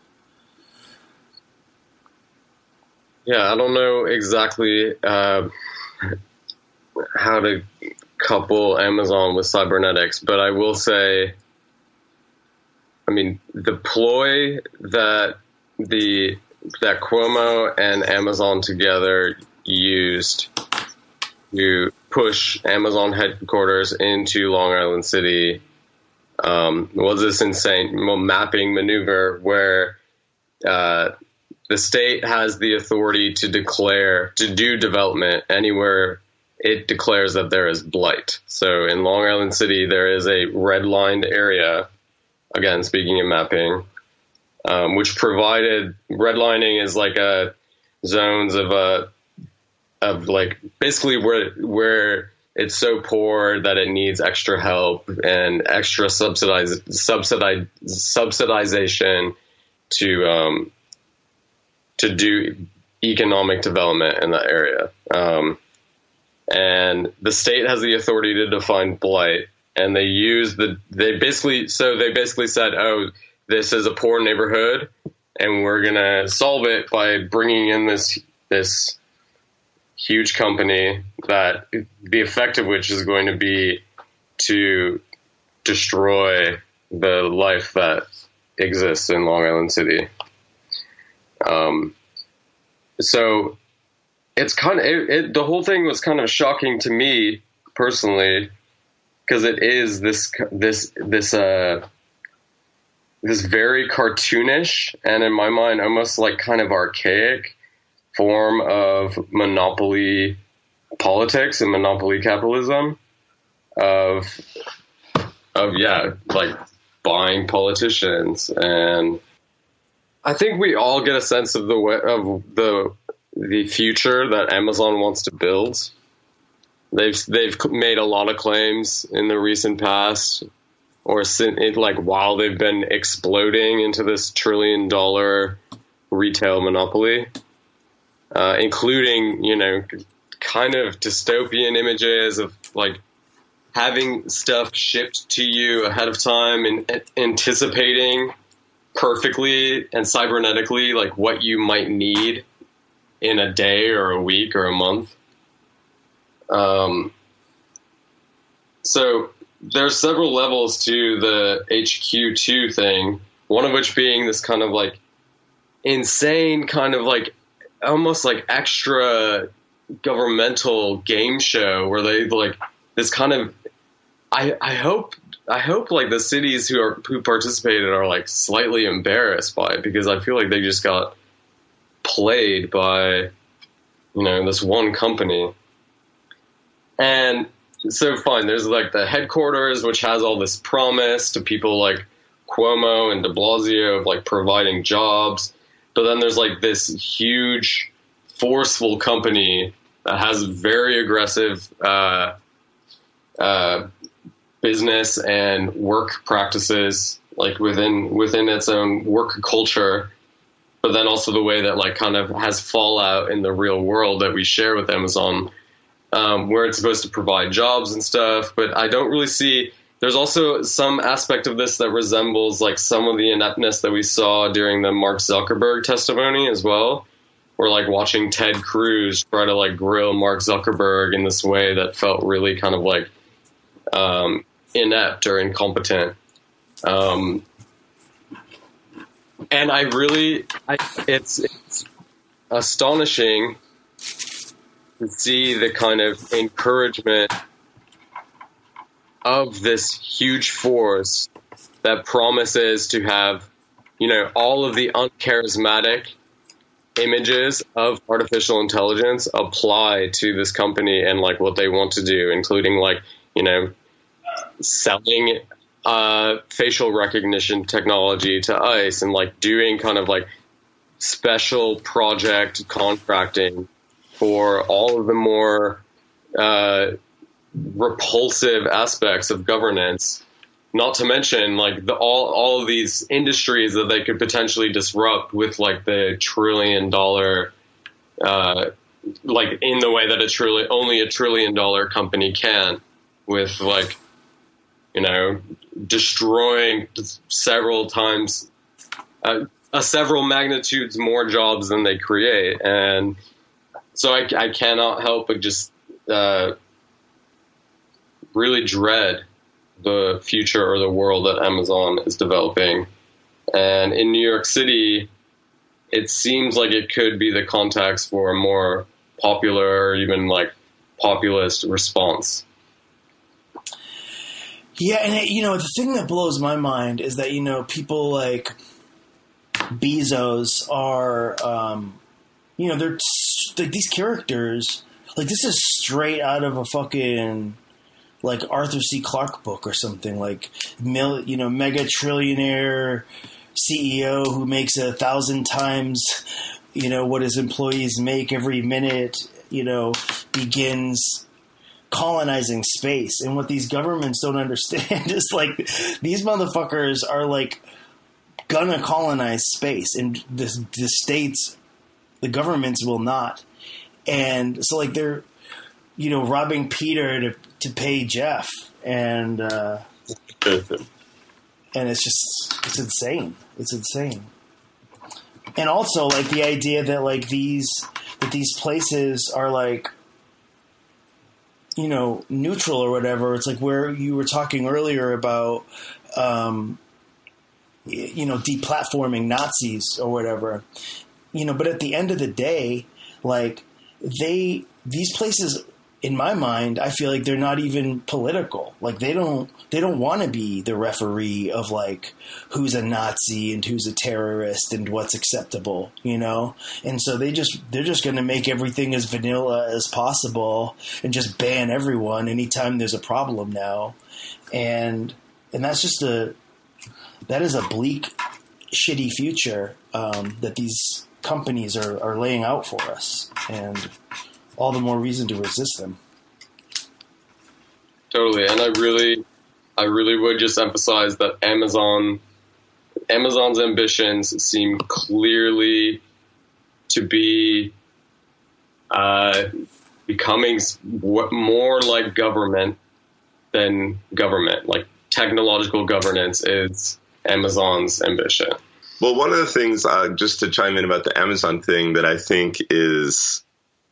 Yeah, I don't know exactly uh, how to couple Amazon with cybernetics, but I will say, I mean, the ploy that the that Cuomo and Amazon together used to push Amazon headquarters into Long Island City um, was this insane mapping maneuver where uh, the state has the authority to declare, to do development anywhere it declares that there is blight. So in Long Island City, there is a redlined area, again, speaking of mapping, um, which provided, redlining is like a zones of a, of like basically where, where it's so poor that it needs extra help and extra subsidize, subsidize, subsidization to, um, to do economic development in that area. Um, and the state has the authority to define blight, and they use the, they basically, so they basically said, oh, this is a poor neighborhood and we're going to solve it by bringing in this, this huge company that the effect of which is going to be to destroy the life that exists in Long Island City. Um, so it's kind of, it, it, the whole thing was kind of shocking to me personally, because it is this, this, this, uh, this very cartoonish and in my mind almost like kind of archaic form of monopoly politics and monopoly capitalism of, of, yeah, like buying politicians. And I think we all get a sense of the way, of the, the future that Amazon wants to build. They've, they've made a lot of claims in the recent past, or it, like while they've been exploding into this trillion dollar retail monopoly, uh, including, you know, kind of dystopian images of like having stuff shipped to you ahead of time and anticipating perfectly and cybernetically like what you might need in a day or a week or a month. Um, so there's several levels to the H Q two thing, one of which being this kind of like insane kind of like almost like extra governmental game show where they like this kind of, I, I hope, I hope like the cities who are, who participated are like slightly embarrassed by it, because I feel like they just got played by, you know, this one company. And so fine, there's like the headquarters, which has all this promise to people like Cuomo and de Blasio of like providing jobs. But then there's like this huge, forceful company that has very aggressive uh, uh, business and work practices, like within within its own work culture. But then also the way that like kind of has fallout in the real world that we share with Amazon. Um, where it's supposed to provide jobs and stuff, but I don't really see, there's also some aspect of this that resembles like some of the ineptness that we saw during the Mark Zuckerberg testimony as well, where like watching Ted Cruz try to like grill Mark Zuckerberg in this way that felt really kind of like um, inept or incompetent. Um, and I really, I, it's, it's astonishing to see the kind of encouragement of this huge force that promises to have, you know, all of the uncharismatic images of artificial intelligence apply to this company and like what they want to do, including like, you know, selling uh, facial recognition technology to ICE and like doing kind of like special project contracting for all of the more uh, repulsive aspects of governance, not to mention like the, all all of these industries that they could potentially disrupt with like the trillion dollar, uh, like in the way that a trillion only a trillion dollar company can, with like, you know, destroying several times, uh, uh, several magnitudes more jobs than they create. And so I, I cannot help but just uh, really dread the future or the world that Amazon is developing. And in New York City, it seems like it could be the context for a more popular or even like populist response. Yeah, and it, you know, the thing that blows my mind is that, you know, people like Bezos are, um, you know, they're like these characters, like this is straight out of a fucking like Arthur C. Clarke book or something, like mil, you know, mega trillionaire C E O who makes a thousand times, you know, what his employees make every minute, you know, begins colonizing space. And what these governments don't understand is like these motherfuckers are like gonna colonize space, and the, the states, the governments will not. And so like they're, you know, robbing Peter to to pay Jeff, and uh, and it's just it's insane. It's insane. And also like the idea that like these that these places are like, you know, neutral or whatever. It's like where you were talking earlier about, um, you know, deplatforming Nazis or whatever, you know, but at the end of the day, like they, these places, in my mind, I feel like they're not even political. Like they don't, they don't want to be the referee of like who's a Nazi and who's a terrorist and what's acceptable, you know? And so they just, they're just going to make everything as vanilla as possible and just ban everyone anytime there's a problem now. And, and that's just a, that is a bleak, shitty future, um, that these companies are, are laying out for us. And all the more reason to resist them. Totally. And I really, I really would just emphasize that Amazon, Amazon's ambitions seem clearly to be uh, becoming more like government than government. Like technological governance is Amazon's ambition. Well, one of the things, uh, just to chime in about the Amazon thing that I think is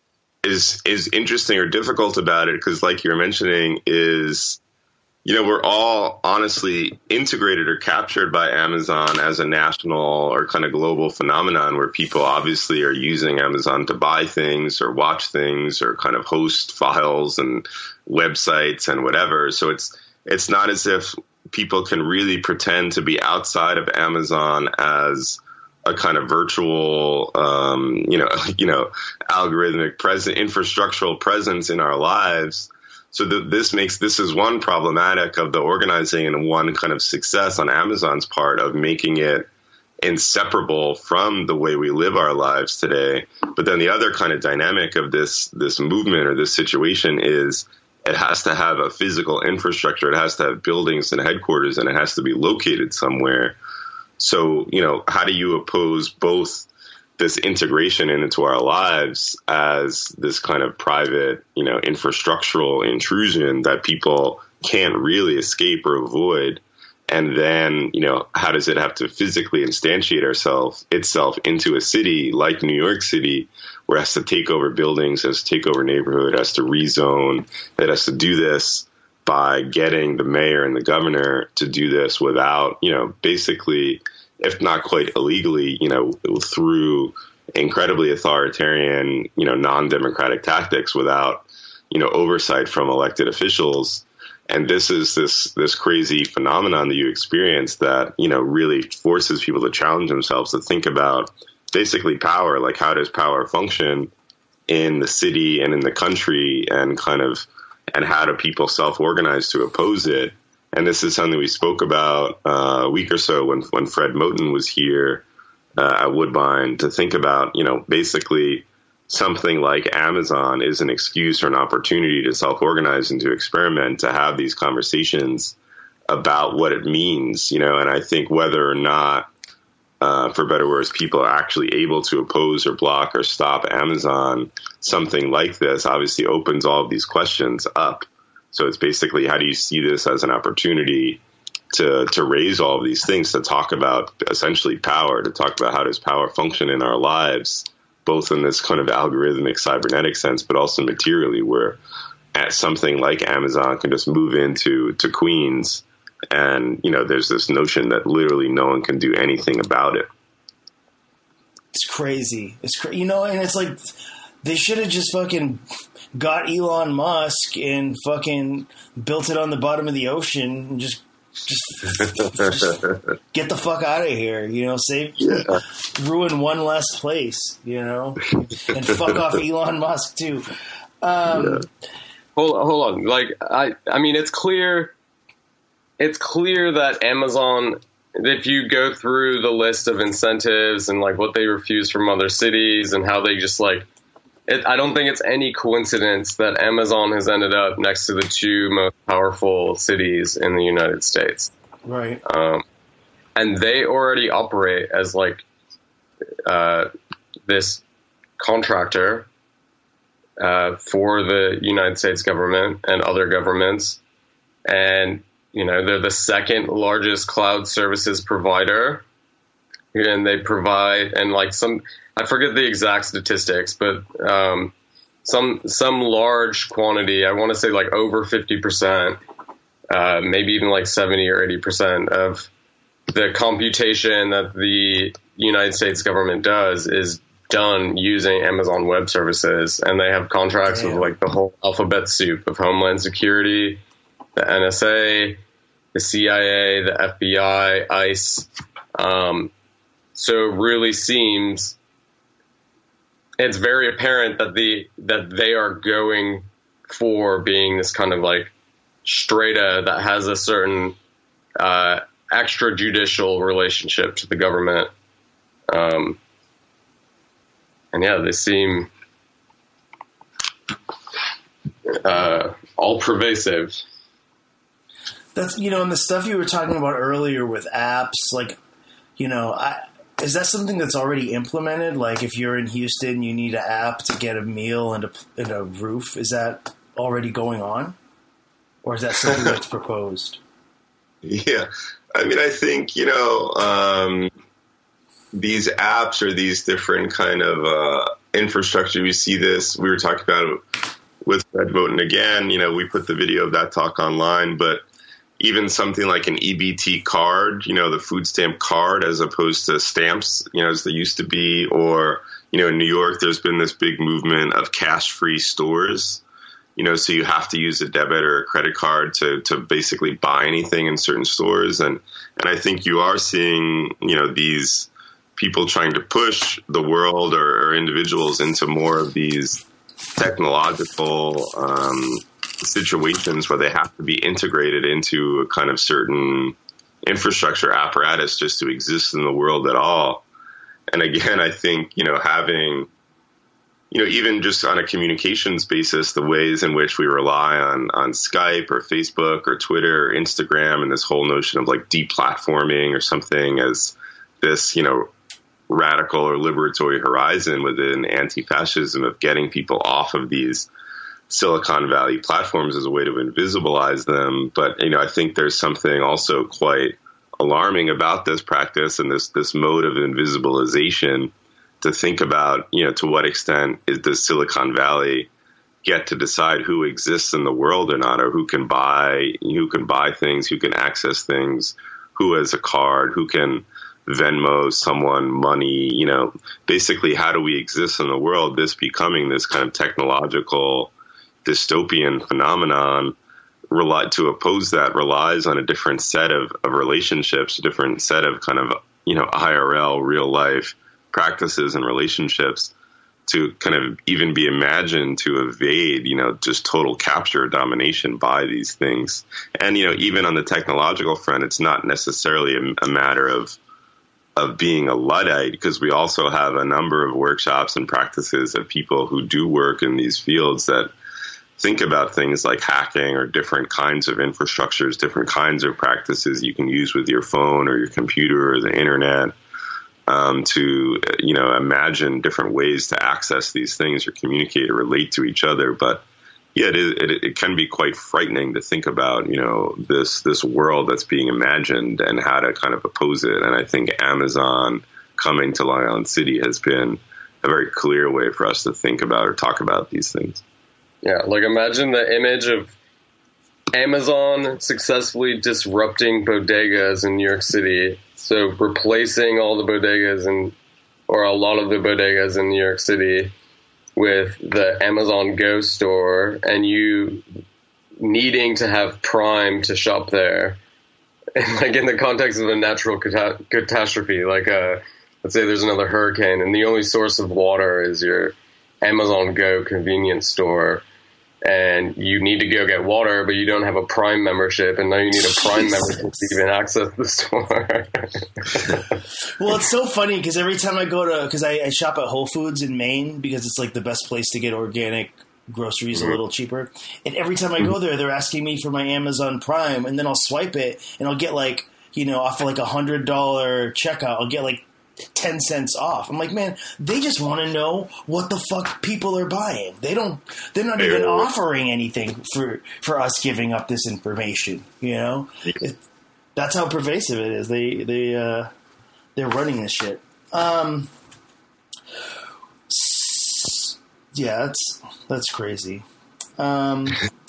is is interesting or difficult about it, because like you were mentioning, is, you know, we're all honestly integrated or captured by Amazon as a national or kind of global phenomenon where people obviously are using Amazon to buy things or watch things or kind of host files and websites and whatever. So it's it's not as if people can really pretend to be outside of Amazon as a kind of virtual, um, you know, you know, algorithmic present, infrastructural presence in our lives. So that this makes, this is one problematic of the organizing and one kind of success on Amazon's part of making it inseparable from the way we live our lives today. But then the other kind of dynamic of this, this movement or this situation is it has to have a physical infrastructure. It has to have buildings and headquarters, and it has to be located somewhere. So, you know, how do you oppose both this integration into our lives as this kind of private, you know, infrastructural intrusion that people can't really escape or avoid? And then, you know, how does it have to physically instantiate ourselves itself into a city like New York City, where it has to take over buildings, has to take over neighborhood, has to rezone, it has to do this by getting the mayor and the governor to do this without, you know, basically, if not quite illegally, you know, through incredibly authoritarian, you know, non-democratic tactics without, you know, oversight from elected officials. And this is this this crazy phenomenon that you experience that, you know, really forces people to challenge themselves to think about basically power, like how does power function in the city and in the country, and kind of, and how do people self-organize to oppose it? And this is something we spoke about uh, a week or so when when Fred Moten was here uh, at Woodbine, to think about, you know, basically something like Amazon is an excuse or an opportunity to self-organize and to experiment, to have these conversations about what it means, you know. And I think whether or not, uh, for better or worse, people are actually able to oppose or block or stop Amazon, something like this obviously opens all of these questions up. So it's basically, how do you see this as an opportunity to to raise all of these things, to talk about essentially power, to talk about how does power function in our lives, both in this kind of algorithmic cybernetic sense, but also materially, where at something like Amazon can just move into to Queens, and, you know, there's this notion that literally no one can do anything about it. It's crazy. It's cra- you know, and it's like they should have just fucking got Elon Musk and fucking built it on the bottom of the ocean and just just, just get the fuck out of here, you know, save, yeah. ruin one less place, you know, and fuck off Elon Musk too. Um, yeah. Hold, hold on. Like, I, I mean, it's clear, it's clear that Amazon, if you go through the list of incentives and like what they refuse from other cities and how they just like, It, I don't think it's any coincidence that Amazon has ended up next to the two most powerful cities in the United States. Right. Um, and they already operate as like uh, this contractor uh, for the United States government and other governments. And, you know, they're the second largest cloud services provider. and they provide, and like some, I forget the exact statistics, but um, some some large quantity, I want to say like over fifty percent, uh, maybe even like seventy or eighty percent of the computation that the United States government does is done using Amazon Web Services, and they have contracts Damn. with like the whole alphabet soup of Homeland Security, the N S A, the C I A, the F B I, ICE. Um, so it really seems it's very apparent that the that they are going for being this kind of like strata that has a certain uh, extrajudicial relationship to the government. Um, and yeah, they seem uh, all pervasive. That's, you know, and the stuff you were talking about earlier with apps, like, you know, I, is that something that's already implemented? Like, if you're in Houston, you need an app to get a meal and a, and a roof. Is that already going on? Or is that something that's proposed? Yeah. I mean, I think, you know, um, these apps or these different kind of uh, infrastructure, we see this, we were talking about it with Fred Voting again, you know, we put the video of that talk online, but even something like an E B T card, you know, the food stamp card as opposed to stamps, you know, as they used to be, or, you know, in New York, there's been this big movement of cash-free stores, you know, so you have to use a debit or a credit card to, to basically buy anything in certain stores. And, and I think you are seeing, you know, these people trying to push the world or, or individuals into more of these technological um, situations where they have to be integrated into a kind of certain infrastructure apparatus just to exist in the world at all. And again, I think, you know, having, you know, even just on a communications basis, the ways in which we rely on, on Skype or Facebook or Twitter or Instagram, and this whole notion of like deplatforming or something as this, you know, radical or liberatory horizon within anti-fascism of getting people off of these Silicon Valley platforms as a way to invisibilize them. But, you know, I think there's something also quite alarming about this practice and this, this mode of invisibilization to think about, you know, to what extent is does Silicon Valley get to decide who exists in the world or not, or who can buy, who can buy things, who can access things, who has a card, who can Venmo someone money, you know, basically how do we exist in the world, this becoming this kind of technological dystopian phenomenon rely, to oppose that relies on a different set of, of relationships, a different set of kind of, you know, I R L, real life practices and relationships to kind of even be imagined to evade, you know, just total capture or domination by these things. And, you know, even on the technological front, it's not necessarily a, a matter of of being a Luddite, because we also have a number of workshops and practices of people who do work in these fields that think about things like hacking or different kinds of infrastructures, different kinds of practices you can use with your phone or your computer or the internet um, to, you know, imagine different ways to access these things or communicate or relate to each other. But yeah, it, is, it, it can be quite frightening to think about, you know, this this world that's being imagined and how to kind of oppose it. And I think Amazon coming to Long Island City has been a very clear way for us to think about or talk about these things. Yeah, like imagine the image of Amazon successfully disrupting bodegas in New York City. So replacing all the bodegas and or a lot of the bodegas in New York City with the Amazon Go store, and you needing to have Prime to shop there, and like in the context of a natural cata- catastrophe, like a, let's say there's another hurricane, and the only source of water is your Amazon Go convenience store, and you need to go get water, but you don't have a Prime membership, and now you need a Prime membership to even access the store. Well, it's so funny because every time I go to, because I, I shop at Whole Foods in Maine because it's like the best place to get organic groceries a little cheaper. And every time I go there, they're asking me for my Amazon Prime, and then I'll swipe it and I'll get like, you know, off of like a hundred dollar checkout, I'll get like ten cents off. I'm like, man, they just want to know what the fuck people are buying. They don't, they're not even offering anything for, for us giving up this information, you know? It, that's how pervasive it is. They, they, uh, they're running this shit. Um, yeah, that's that's crazy. Um,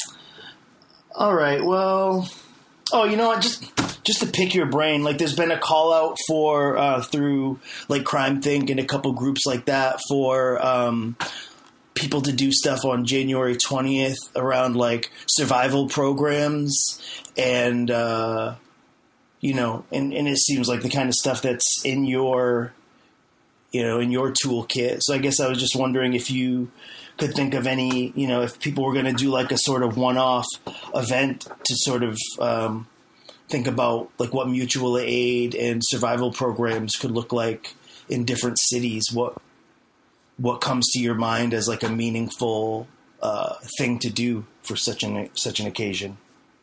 all right, well, oh, you know what? Just just to pick your brain, like there's been a call out for uh, through like Crime Think and a couple groups like that for um, people to do stuff on January twentieth around like survival programs and. Uh, You know, and, and it seems like the kind of stuff that's in your, you know, in your toolkit. So I guess I was just wondering if you could think of any, you know, if people were going to do like a sort of one-off event to sort of um, think about like what mutual aid and survival programs could look like in different cities. What what comes to your mind as like a meaningful uh, thing to do for such an such an occasion?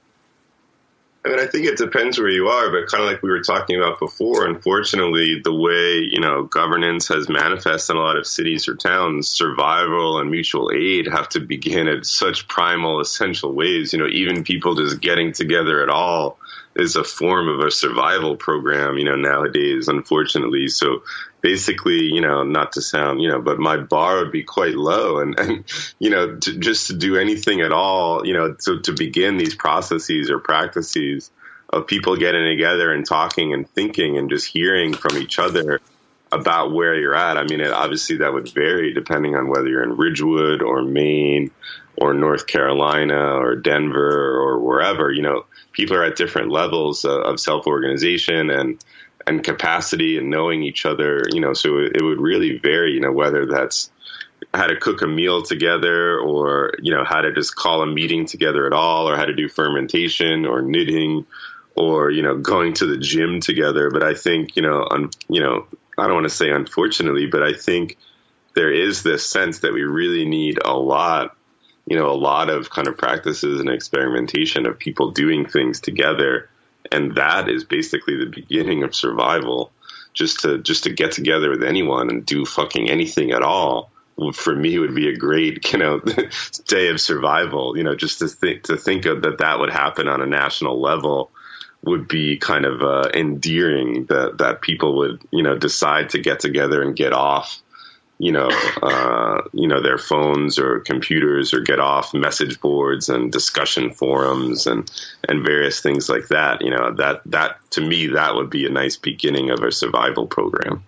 I mean, I think it depends where you are, but kind of like we were talking about before, unfortunately, the way, you know, governance has manifested in a lot of cities or towns, survival and mutual aid have to begin at such primal, essential ways. You know, even people just getting together at all is a form of a survival program, you know, nowadays, unfortunately. So basically, you know, not to sound, you know, but my bar would be quite low. And, and you know, to, just to do anything at all, you know, to, to begin these processes or practices of people getting together and talking and thinking and just hearing from each other about where you're at. I mean, it, obviously that would vary depending on whether you're in Ridgewood or Maine or North Carolina or Denver or wherever. You know, people are at different levels uh, of self-organization and and capacity and knowing each other, you know, so it, it would really vary, you know, whether that's how to cook a meal together or, you know, how to just call a meeting together at all or how to do fermentation or knitting or, you know, going to the gym together. But I think, you know, un, you know, I don't want to say unfortunately, but I think there is this sense that we really need a lot, you know, a lot of kind of practices and experimentation of people doing things together. And that is basically the beginning of survival. Just to just to get together with anyone and do fucking anything at all, for me, would be a great, you know, day of survival. You know, just to think to think of that that would happen on a national level would be kind of uh, endearing. That that people would, you know, decide to get together and get off, you know, uh, you know, their phones or computers or get off message boards and discussion forums and, and various things like that. You know, that, that to me, that would be a nice beginning of a survival program.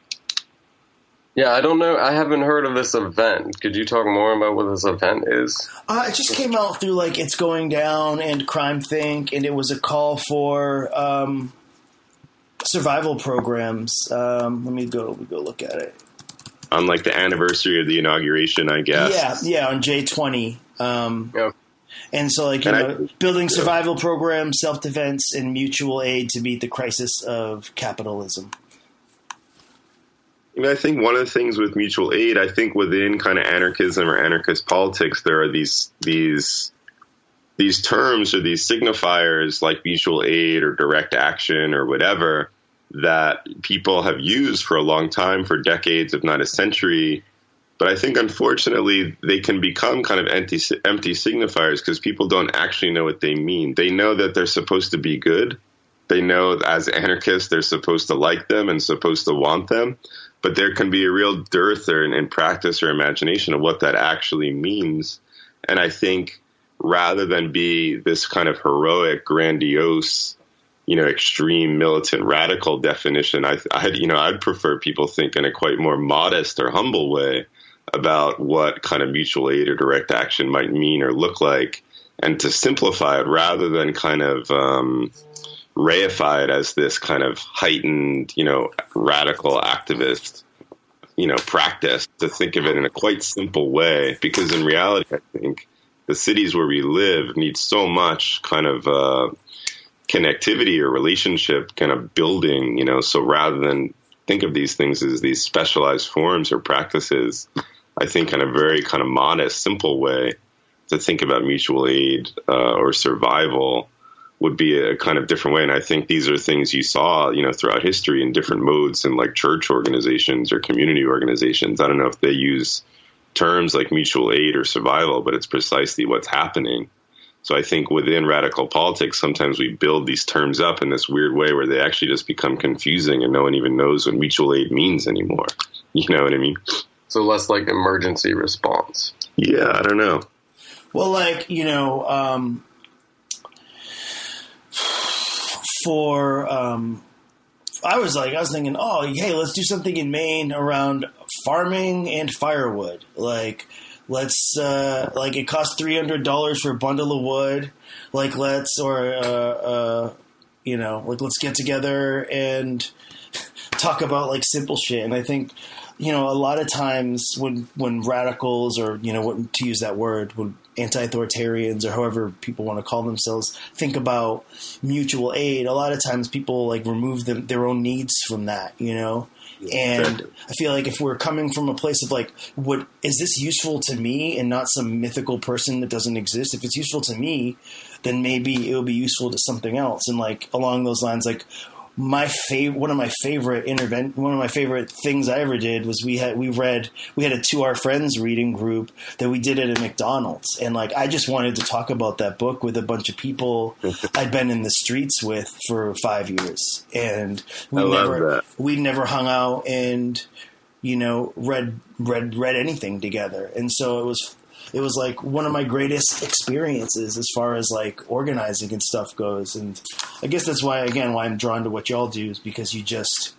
Yeah, I don't know. I haven't heard of this event. Could you talk more about what this event is? Uh, it just came out through like It's Going Down and Crime Think, and it was a call for um, survival programs. Um, let me go, let me go look at it. On like the anniversary of the inauguration, I guess. Yeah, yeah, on J twenty. Um, yeah. And so, like, you and know, I, building survival yeah. programs, self-defense, and mutual aid to meet the crisis of capitalism. I mean, I think one of the things with mutual aid, I think within kind of anarchism or anarchist politics, there are these these these terms or these signifiers like mutual aid or direct action or whatever that people have used for a long time, for decades, if not a century. But I think, unfortunately, they can become kind of empty, empty signifiers because people don't actually know what they mean. They know that they're supposed to be good. They know that as anarchists, they're supposed to like them and supposed to want them. But there can be a real dearth or in, in practice or imagination of what that actually means. And I think rather than be this kind of heroic, grandiose, you know, extreme militant radical definition, I, I, you know, I'd prefer people think in a quite more modest or humble way about what kind of mutual aid or direct action might mean or look like, and to simplify it rather than kind of um, reify it as this kind of heightened, you know, radical activist, you know, practice, to think of it in a quite simple way, because in reality, I think the cities where we live need so much kind of uh, connectivity or relationship kind of building, you know, so rather than think of these things as these specialized forms or practices, I think in a very kind of modest, simple way to think about mutual aid uh, or survival would be a kind of different way. And I think these are things you saw, you know, throughout history in different modes in like church organizations or community organizations. I don't know if they use terms like mutual aid or survival, but it's precisely what's happening. So I think within radical politics, sometimes we build these terms up in this weird way where they actually just become confusing and no one even knows what mutual aid means anymore. You know what I mean? So less like emergency response. Yeah, I don't know. Well, like, you know, um, for, um, I was like, I was thinking, oh, hey, let's do something in Maine around farming and firewood. Like, let's, uh, like, it costs three hundred dollars for a bundle of wood. Like, let's, or, uh, uh, you know, like, let's get together and talk about, like, simple shit. And I think, you know, a lot of times when, when radicals or, you know, what, to use that word, when anti-authoritarians or however people want to call themselves think about mutual aid, a lot of times people like remove them, their own needs from that, you know? And I feel like if we're coming from a place of like, what is this useful to me and not some mythical person that doesn't exist? If it's useful to me, then maybe it will be useful to something else. And like along those lines, like, My favorite, one of my favorite intervent, one of my favorite things I ever did was we had we read we had a To Our Friends reading group that we did at a McDonald's, and like I just wanted to talk about that book with a bunch of people I'd been in the streets with for five years, and we I love never that. we never hung out and you know read read read anything together, and so it was. It was like one of my greatest experiences as far as like organizing and stuff goes. And I guess that's why, again, why I'm drawn to what y'all do is because you just,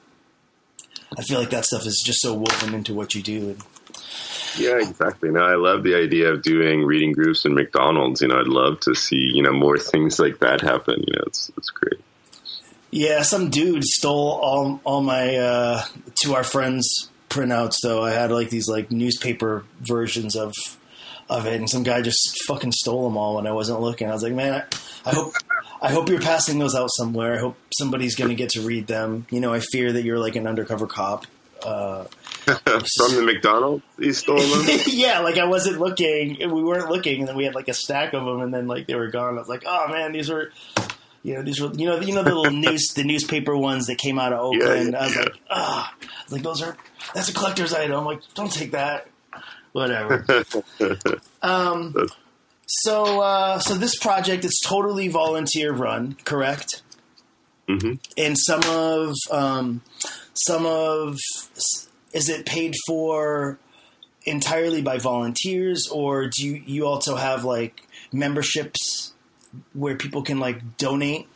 I feel like that stuff is just so woven into what you do. And, Yeah, exactly. No, I love the idea of doing reading groups in McDonald's. You know, I'd love to see, you know, more things like that happen. You know, it's, it's great. yeah, some dude stole all, all my, uh, To Our Friends printouts though. I had like these like newspaper versions of, of it, and some guy just fucking stole them all when I wasn't looking. I was like, man, I, I hope I hope you're passing those out somewhere. I hope somebody's going to get to read them. You know, I fear that you're like an undercover cop. Uh, From the McDonald's, he stole them? yeah, like I wasn't looking. We weren't looking, and then we had like a stack of them, and then like they were gone. I was like, oh man, these were, you know, these were, you know, you know the little news, the newspaper ones that came out of Oakland. Yeah, yeah, I was yeah. like, ah, I was like, those are, that's a collector's item. I'm like, don't take that. Whatever. um, so, uh, so this project is totally volunteer run, correct? Mm-hmm. And some of, um, some of, is it paid for entirely by volunteers, or do you, you also have like memberships where people can like donate?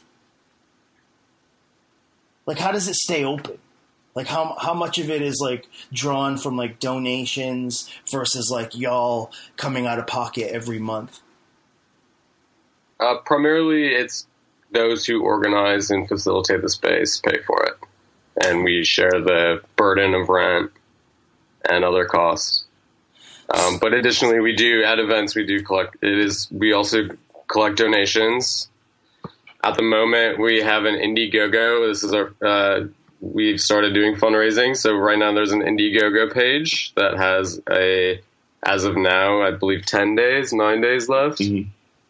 Like, how does it stay open? Like how how much of it is like drawn from like donations versus like y'all coming out of pocket every month? Uh, primarily, it's those who organize and facilitate the space pay for it, and we share the burden of rent and other costs. Um, but additionally, we do at events we do collect. It is we also collect donations. At the moment, we have an Indiegogo. This is our. Uh, We've started doing fundraising. So right now there's an Indiegogo page that has a, as of now, I believe ten days, nine days left. Mm-hmm.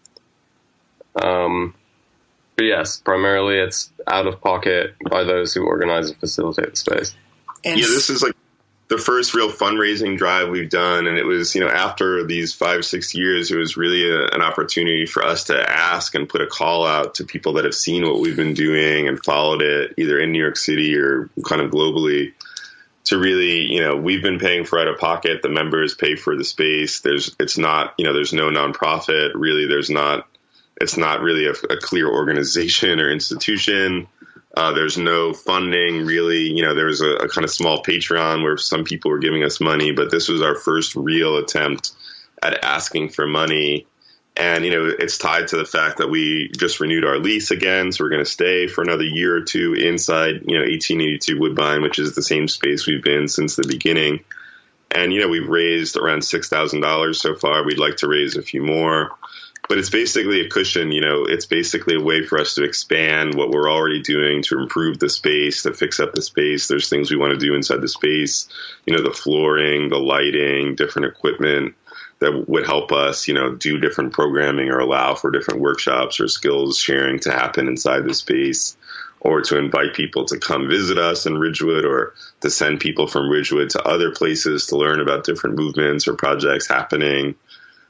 Um, but yes, primarily it's out of pocket by those who organize and facilitate the space. Yeah, this is like the first real fundraising drive we've done. And it was, you know, after these five, six years, it was really a, an opportunity for us to ask and put a call out to people that have seen what we've been doing and followed it either in New York City or kind of globally to really, you know, we've been paying for out of pocket. The members pay for the space. There's, it's not, you know, there's no nonprofit really. There's not, it's not really a, a clear organization or institution. Uh, there's no funding really. You know, there was a, a kind of small Patreon where some people were giving us money, but this was our first real attempt at asking for money. And, you know, it's tied to the fact that we just renewed our lease again. So we're going to stay for another year or two inside, you know, eighteen eighty-two Woodbine, which is the same space we've been since the beginning. And, you know, we've raised around six thousand dollars so far. We'd like to raise a few more. But it's basically a cushion, you know, it's basically a way for us to expand what we're already doing, to improve the space, to fix up the space. There's things we want to do inside the space, you know, the flooring, the lighting, different equipment that would help us, you know, do different programming or allow for different workshops or skills sharing to happen inside the space, or to invite people to come visit us in Ridgewood, or to send people from Ridgewood to other places to learn about different movements or projects happening.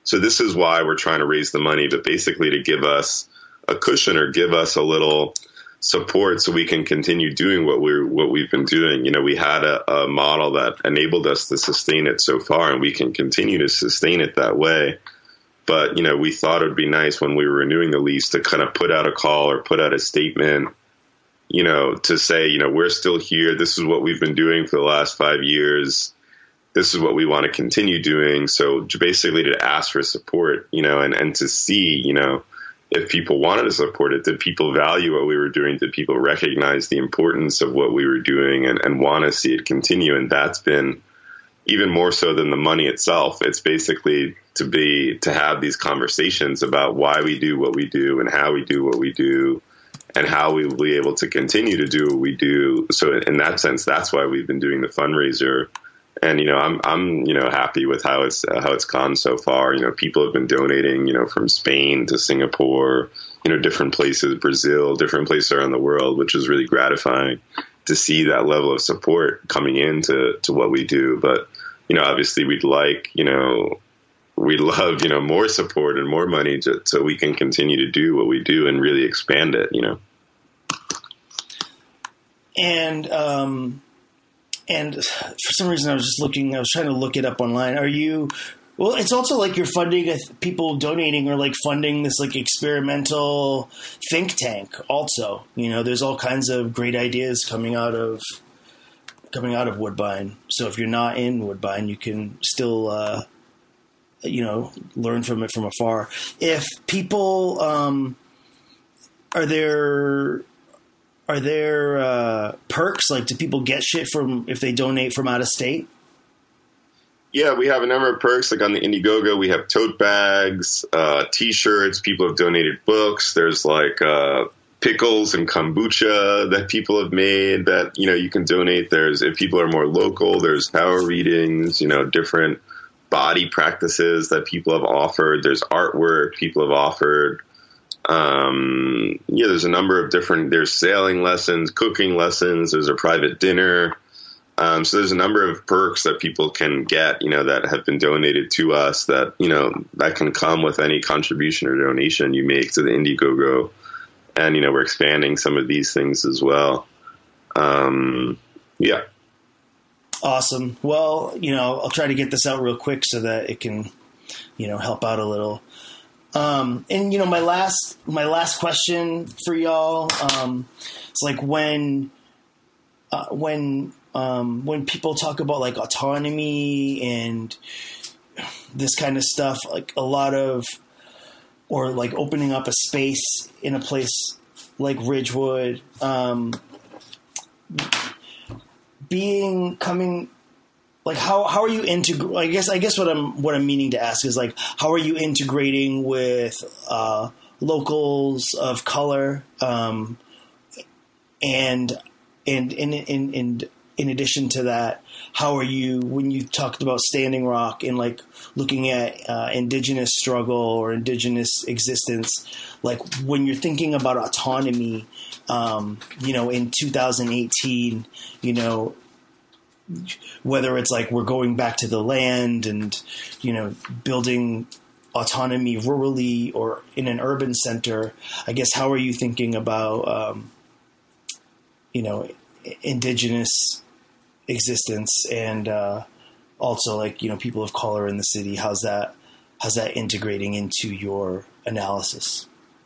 So this is why we're trying to raise the money, but basically to give us a cushion or give us a little support so we can continue doing what we're what we've been doing. You know, we had a, a model that enabled us to sustain it so far, and we can continue to sustain it that way. But, you know, we thought it would be nice when we were renewing the lease to kind of put out a call or put out a statement, you know, to say, you know, we're still here. This is what we've been doing for the last five years. This is what we want to continue doing. So basically to ask for support, you know, and, and to see, you know, if people wanted to support it, did people value what we were doing? Did people recognize the importance of what we were doing and, and want to see it continue? And that's been even more so than the money itself. It's basically to be, to have these conversations about why we do what we do and how we do what we do and how we will be able to continue to do what we do. So in that sense, that's why we've been doing the fundraiser. And, you know, I'm, I'm, you know, happy with how it's, uh, how it's gone so far. You know, people have been donating, you know, from Spain to Singapore, you know, different places, Brazil, different places around the world, which is really gratifying to see that level of support coming into to what we do. But, you know, obviously we'd like, you know, we'd love, you know, more support and more money to, so we can continue to do what we do and really expand it, you know. And, um, And for some reason, I was just looking, I was trying to look it up online. Are you, well, it's also like you're funding, people donating or like funding this like experimental think tank also. You know, there's all kinds of great ideas coming out of, coming out of Woodbine. So if you're not in Woodbine, you can still, uh, you know, learn from it from afar. If people, um, are there... Are there uh, perks? Like, do people get shit from if they donate from out of state? Yeah, we have a number of perks. Like on the Indiegogo, we have tote bags, uh, T-shirts. People have donated books. There's like uh, pickles and kombucha that people have made that, you know, you can donate. There's, if people are more local, there's power readings, you know, different body practices that people have offered. There's artwork people have offered. Um, yeah, there's a number of different, there's sailing lessons, cooking lessons, there's a private dinner. Um, so there's a number of perks that people can get, you know, that have been donated to us that, you know, that can come with any contribution or donation you make to the Indiegogo. And, you know, we're expanding some of these things as well. Um, yeah. Awesome. Well, you know, I'll try to get this out real quick so that it can, you know, help out a little. Um, and you know, my last, my last question for y'all, um, it's like when, uh, when, um, when people talk about like autonomy and this kind of stuff, like a lot of, or like opening up a space in a place like Ridgewood, um, being, coming, like how, how are you integ- I guess, I guess what I'm, what I'm meaning to ask is like, how are you integrating with, uh, locals of color? Um, and, and, in, in, in, in addition to that, how are you, when you talked about Standing Rock and like looking at, uh, indigenous struggle or indigenous existence, like when you're thinking about autonomy, um, you know, in two thousand eighteen, you know, whether it's like we're going back to the land and, you know, building autonomy rurally or in an urban center, I guess, how are you thinking about, um, you know, indigenous existence and uh, also like, you know, people of color in the city? How's that, how's that integrating into your analysis?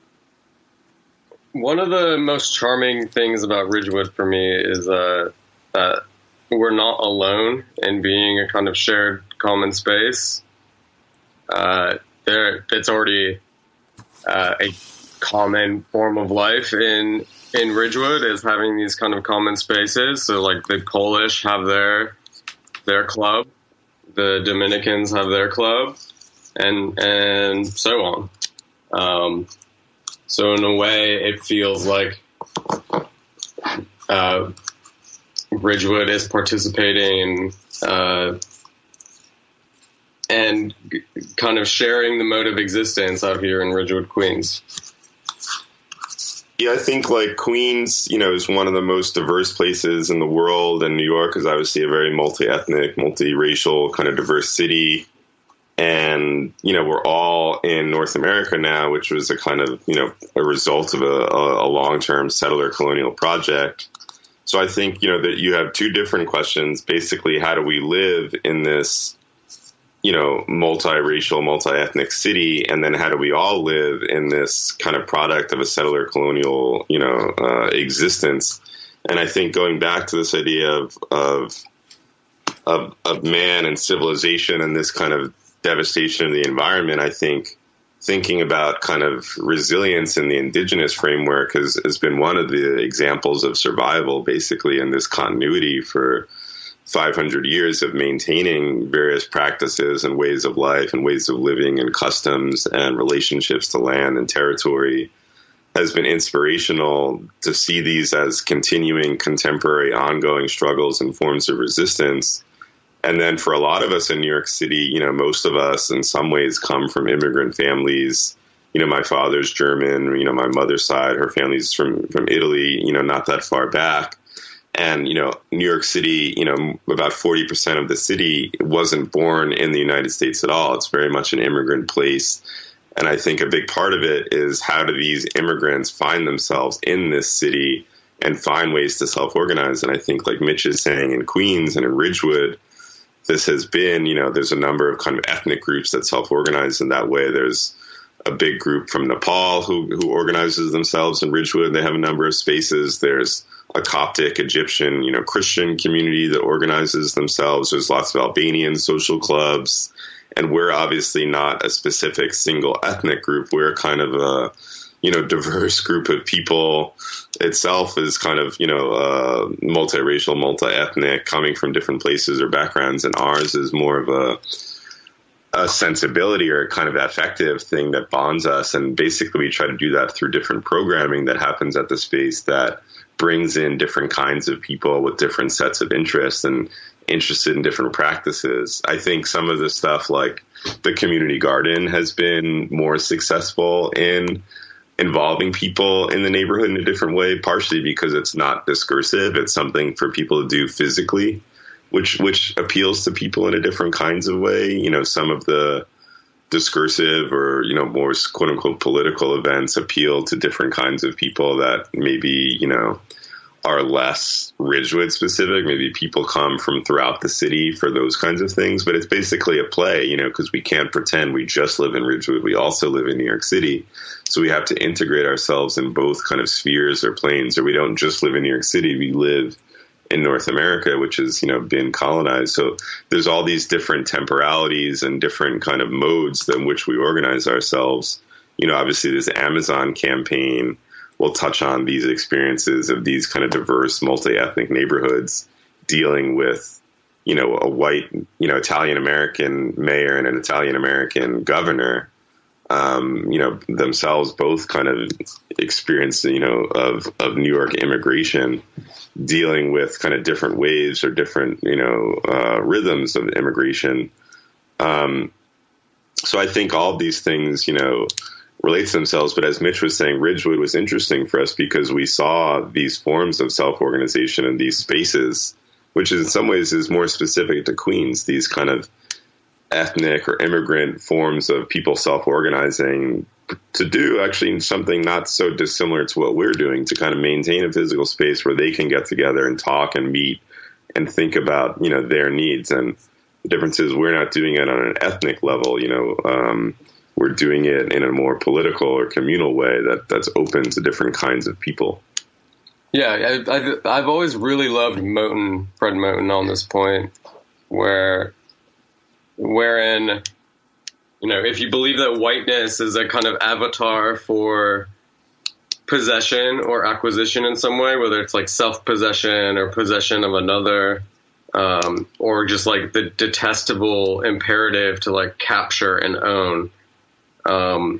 One of the most charming things about Ridgewood for me is uh, that we're not alone in being a kind of shared common space. Uh, there, it's already uh, a common form of life in in Ridgewood is having these kind of common spaces. So, like the Polish have their their club, the Dominicans have their club, and and so on. Um, so, in a way, it feels like Uh, Ridgewood is participating in, uh, and g- kind of sharing the mode of existence out here in Ridgewood, Queens. Yeah, I think like Queens, you know, is one of the most diverse places in the world, and New York is obviously a very multi-ethnic, multi-racial, kind of diverse city. And, you know, we're all in North America now, which was a kind of, you know, a result of a, a long-term settler colonial project. So I think, you know, that you have two different questions. Basically, how do we live in this, you know, multiracial, multi-ethnic city? And then how do we all live in this kind of product of a settler colonial, you know, uh, existence? And I think going back to this idea of, of, of, of man and civilization and this kind of devastation of the environment, I think thinking about kind of resilience in the indigenous framework has, has been one of the examples of survival, basically, in this continuity for five hundred years of maintaining various practices and ways of life and ways of living and customs and relationships to land and territory has been inspirational to see these as continuing, contemporary, ongoing struggles and forms of resistance. And then for a lot of us in New York City, you know, most of us in some ways come from immigrant families. You know, my father's German, you know, my mother's side, her family's from, from Italy, you know, not that far back. And, you know, New York City, you know, about forty percent of the city wasn't born in the United States at all. It's very much an immigrant place. And I think a big part of it is how do these immigrants find themselves in this city and find ways to self-organize? And I think, like Mitch is saying, in Queens and in Ridgewood, this has been, you know, there's a number of kind of ethnic groups that self-organize in that way. There's a big group from Nepal who, who organizes themselves in Ridgewood. They have a number of spaces. There's a Coptic, Egyptian, you know, Christian community that organizes themselves. There's lots of Albanian social clubs. And we're obviously not a specific single ethnic group. We're kind of a, you know, diverse group of people. Itself is kind of, you know, uh, multiracial, multi-ethnic, coming from different places or backgrounds. And ours is more of a, a sensibility or a kind of affective thing that bonds us. And basically we try to do that through different programming that happens at the space that brings in different kinds of people with different sets of interests and interested in different practices. I think some of the stuff like the community garden has been more successful in involving people in the neighborhood in a different way, partially because it's not discursive. It's something for people to do physically, which which appeals to people in a different kinds of way. You know, some of the discursive or, you know, more quote unquote political events appeal to different kinds of people that maybe, you know, are less Ridgewood specific. Maybe people come from throughout the city for those kinds of things, but it's basically a play, you know, because we can't pretend we just live in Ridgewood. We also live in New York City. So we have to integrate ourselves in both kind of spheres or planes, or we don't just live in New York City. We live in North America, which has, you know, been colonized. So there's all these different temporalities and different kind of modes in which we organize ourselves. You know, obviously this Amazon campaign will touch on these experiences of these kind of diverse, multi-ethnic neighborhoods dealing with, you know, a white, you know, Italian-American mayor and an Italian-American governor, um, you know, themselves both kind of experience, you know, of, of New York immigration, dealing with kind of different waves or different, you know, uh, rhythms of immigration. Um, so I think all of these things, you know, relate to themselves. But as Mitch was saying, Ridgewood was interesting for us because we saw these forms of self-organization in these spaces, which in some ways is more specific to Queens, these kind of ethnic or immigrant forms of people self-organizing to do actually something not so dissimilar to what we're doing, to kind of maintain a physical space where they can get together and talk and meet and think about, you know, their needs. And the difference is we're not doing it on an ethnic level, you know, um, we're doing it in a more political or communal way that, that's open to different kinds of people. Yeah, I, I've, I've always really loved Moten, Fred Moten on this point, where, wherein, you know, if you believe that whiteness is a kind of avatar for possession or acquisition in some way, whether it's like self-possession or possession of another, um, or just like the detestable imperative to like capture and own. Um,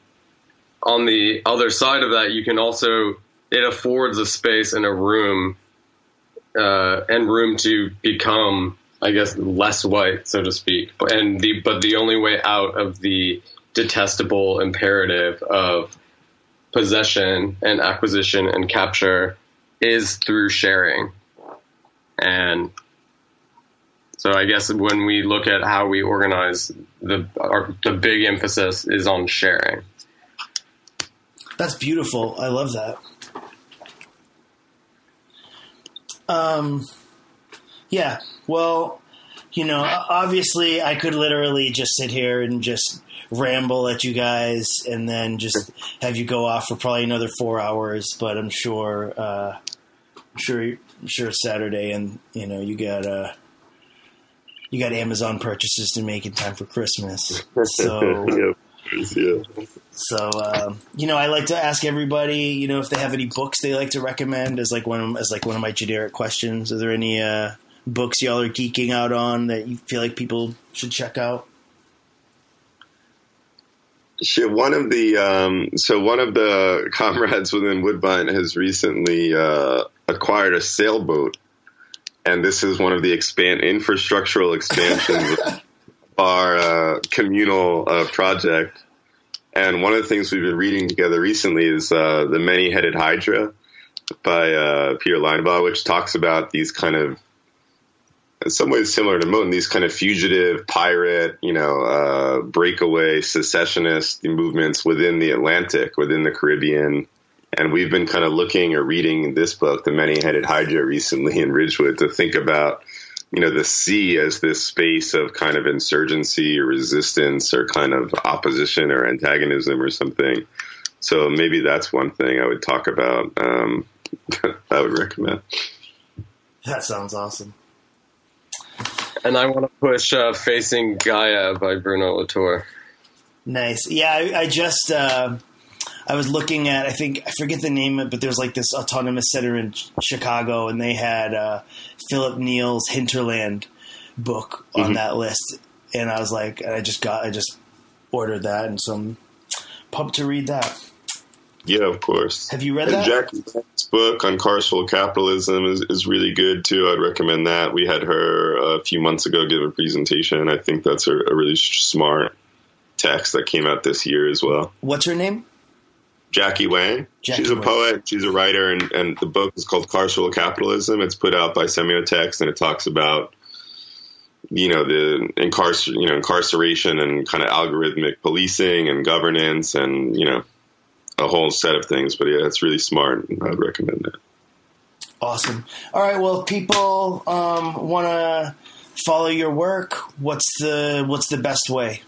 on the other side of that, you can also, it affords a space and a room, uh, and room to become, I guess, less white, so to speak. And the, but the only way out of the detestable imperative of possession and acquisition and capture is through sharing. And So I guess when we look at how we organize, the our, the big emphasis is on sharing. That's beautiful. I love that. Um, yeah, well, you know, obviously I could literally just sit here and just ramble at you guys and then just have you go off for probably another four hours, but I'm sure, uh, I'm sure, I'm sure it's Saturday and, you know, you got, uh, you got Amazon purchases to make in time for Christmas. So, yeah. Yeah. So, um, you know, I like to ask everybody, you know, if they have any books they like to recommend as like one of, as like one of my generic questions. Are there any uh, books y'all are geeking out on that you feel like people should check out? Shit, one of the um, so one of the comrades within Woodbine has recently uh, acquired a sailboat, and this is one of the expand infrastructural expansions of our uh, communal uh, project. And one of the things we've been reading together recently is uh, The Many-Headed Hydra by uh, Peter Linebaugh, which talks about these kind of, in some ways similar to Moten, these kind of fugitive, pirate, you know, uh, breakaway, secessionist movements within the Atlantic, within the Caribbean. And we've been kind of looking or reading this book, The Many-Headed Hydra, recently in Ridgewood to think about, you know, the sea as this space of kind of insurgency or resistance or kind of opposition or antagonism or something. So maybe that's one thing I would talk about. Um, I would recommend. That sounds awesome. And I want to push uh, Facing Gaia by Bruno Latour. Nice. Yeah, I, I just, uh, I was looking at, I think, I forget the name of it, but there's like this autonomous center in Chicago, and they had uh, Philip Neal's Hinterland book on mm-hmm. that list. And I was like, I just got, I just ordered that, and so I'm pumped to read that. Yeah, of course. Have you read and that? Jackie Wang's book on carceral capitalism is, is really good, too. I'd recommend that. We had her a few months ago give a presentation. I think that's a, a really smart text that came out this year as well. What's her name? Jackie Wang. Jackie she's a Wang. poet. She's a writer, and, and the book is called Carceral Capitalism. It's put out by Semiotext, and it talks about, you know, the incarcer- you know, incarceration and kind of algorithmic policing and governance and, you know, a whole set of things. But yeah, it's really smart. I would recommend it. Awesome. All right. Well, if people um, want to follow your work, what's the what's the best way?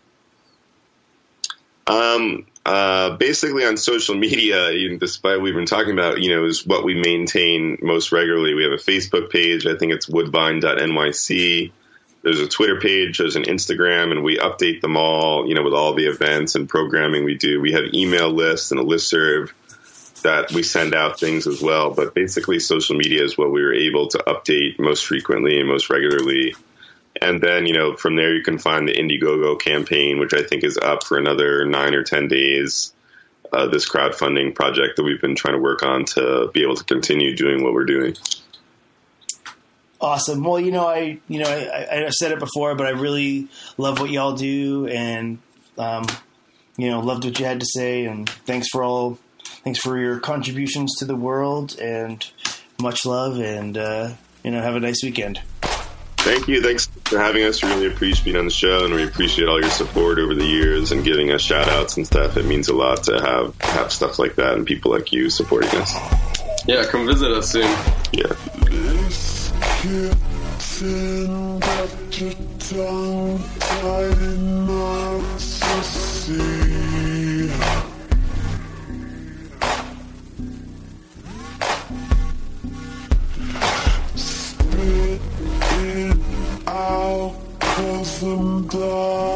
Um. Uh, basically on social media, even despite what we've been talking about, you know, is what we maintain most regularly. We have a Facebook page. I think it's woodbine dot N Y C. There's a Twitter page. There's an Instagram, and we update them all, you know, with all the events and programming we do. We have email lists and a listserv that we send out things as well. But basically social media is what we were able to update most frequently and most regularly. And then, you know, from there you can find the Indiegogo campaign, which I think is up for another nine or ten days. Uh, this crowdfunding project that we've been trying to work on to be able to continue doing what we're doing. Awesome. Well, you know, I, you know, I, I said it before, but I really love what y'all do, and um, you know, loved what you had to say, and thanks for all, thanks for your contributions to the world, and much love, and uh, you know, have a nice weekend. Thank you. Thanks for having us. We really appreciate being on the show, and we appreciate all your support over the years and giving us shout outs and stuff. It means a lot to have, have stuff like that and people like you supporting us. Yeah, come visit us soon. Yeah. This kitten got your tongue tied in narcissy. Spit it out, 'cause I'm dying.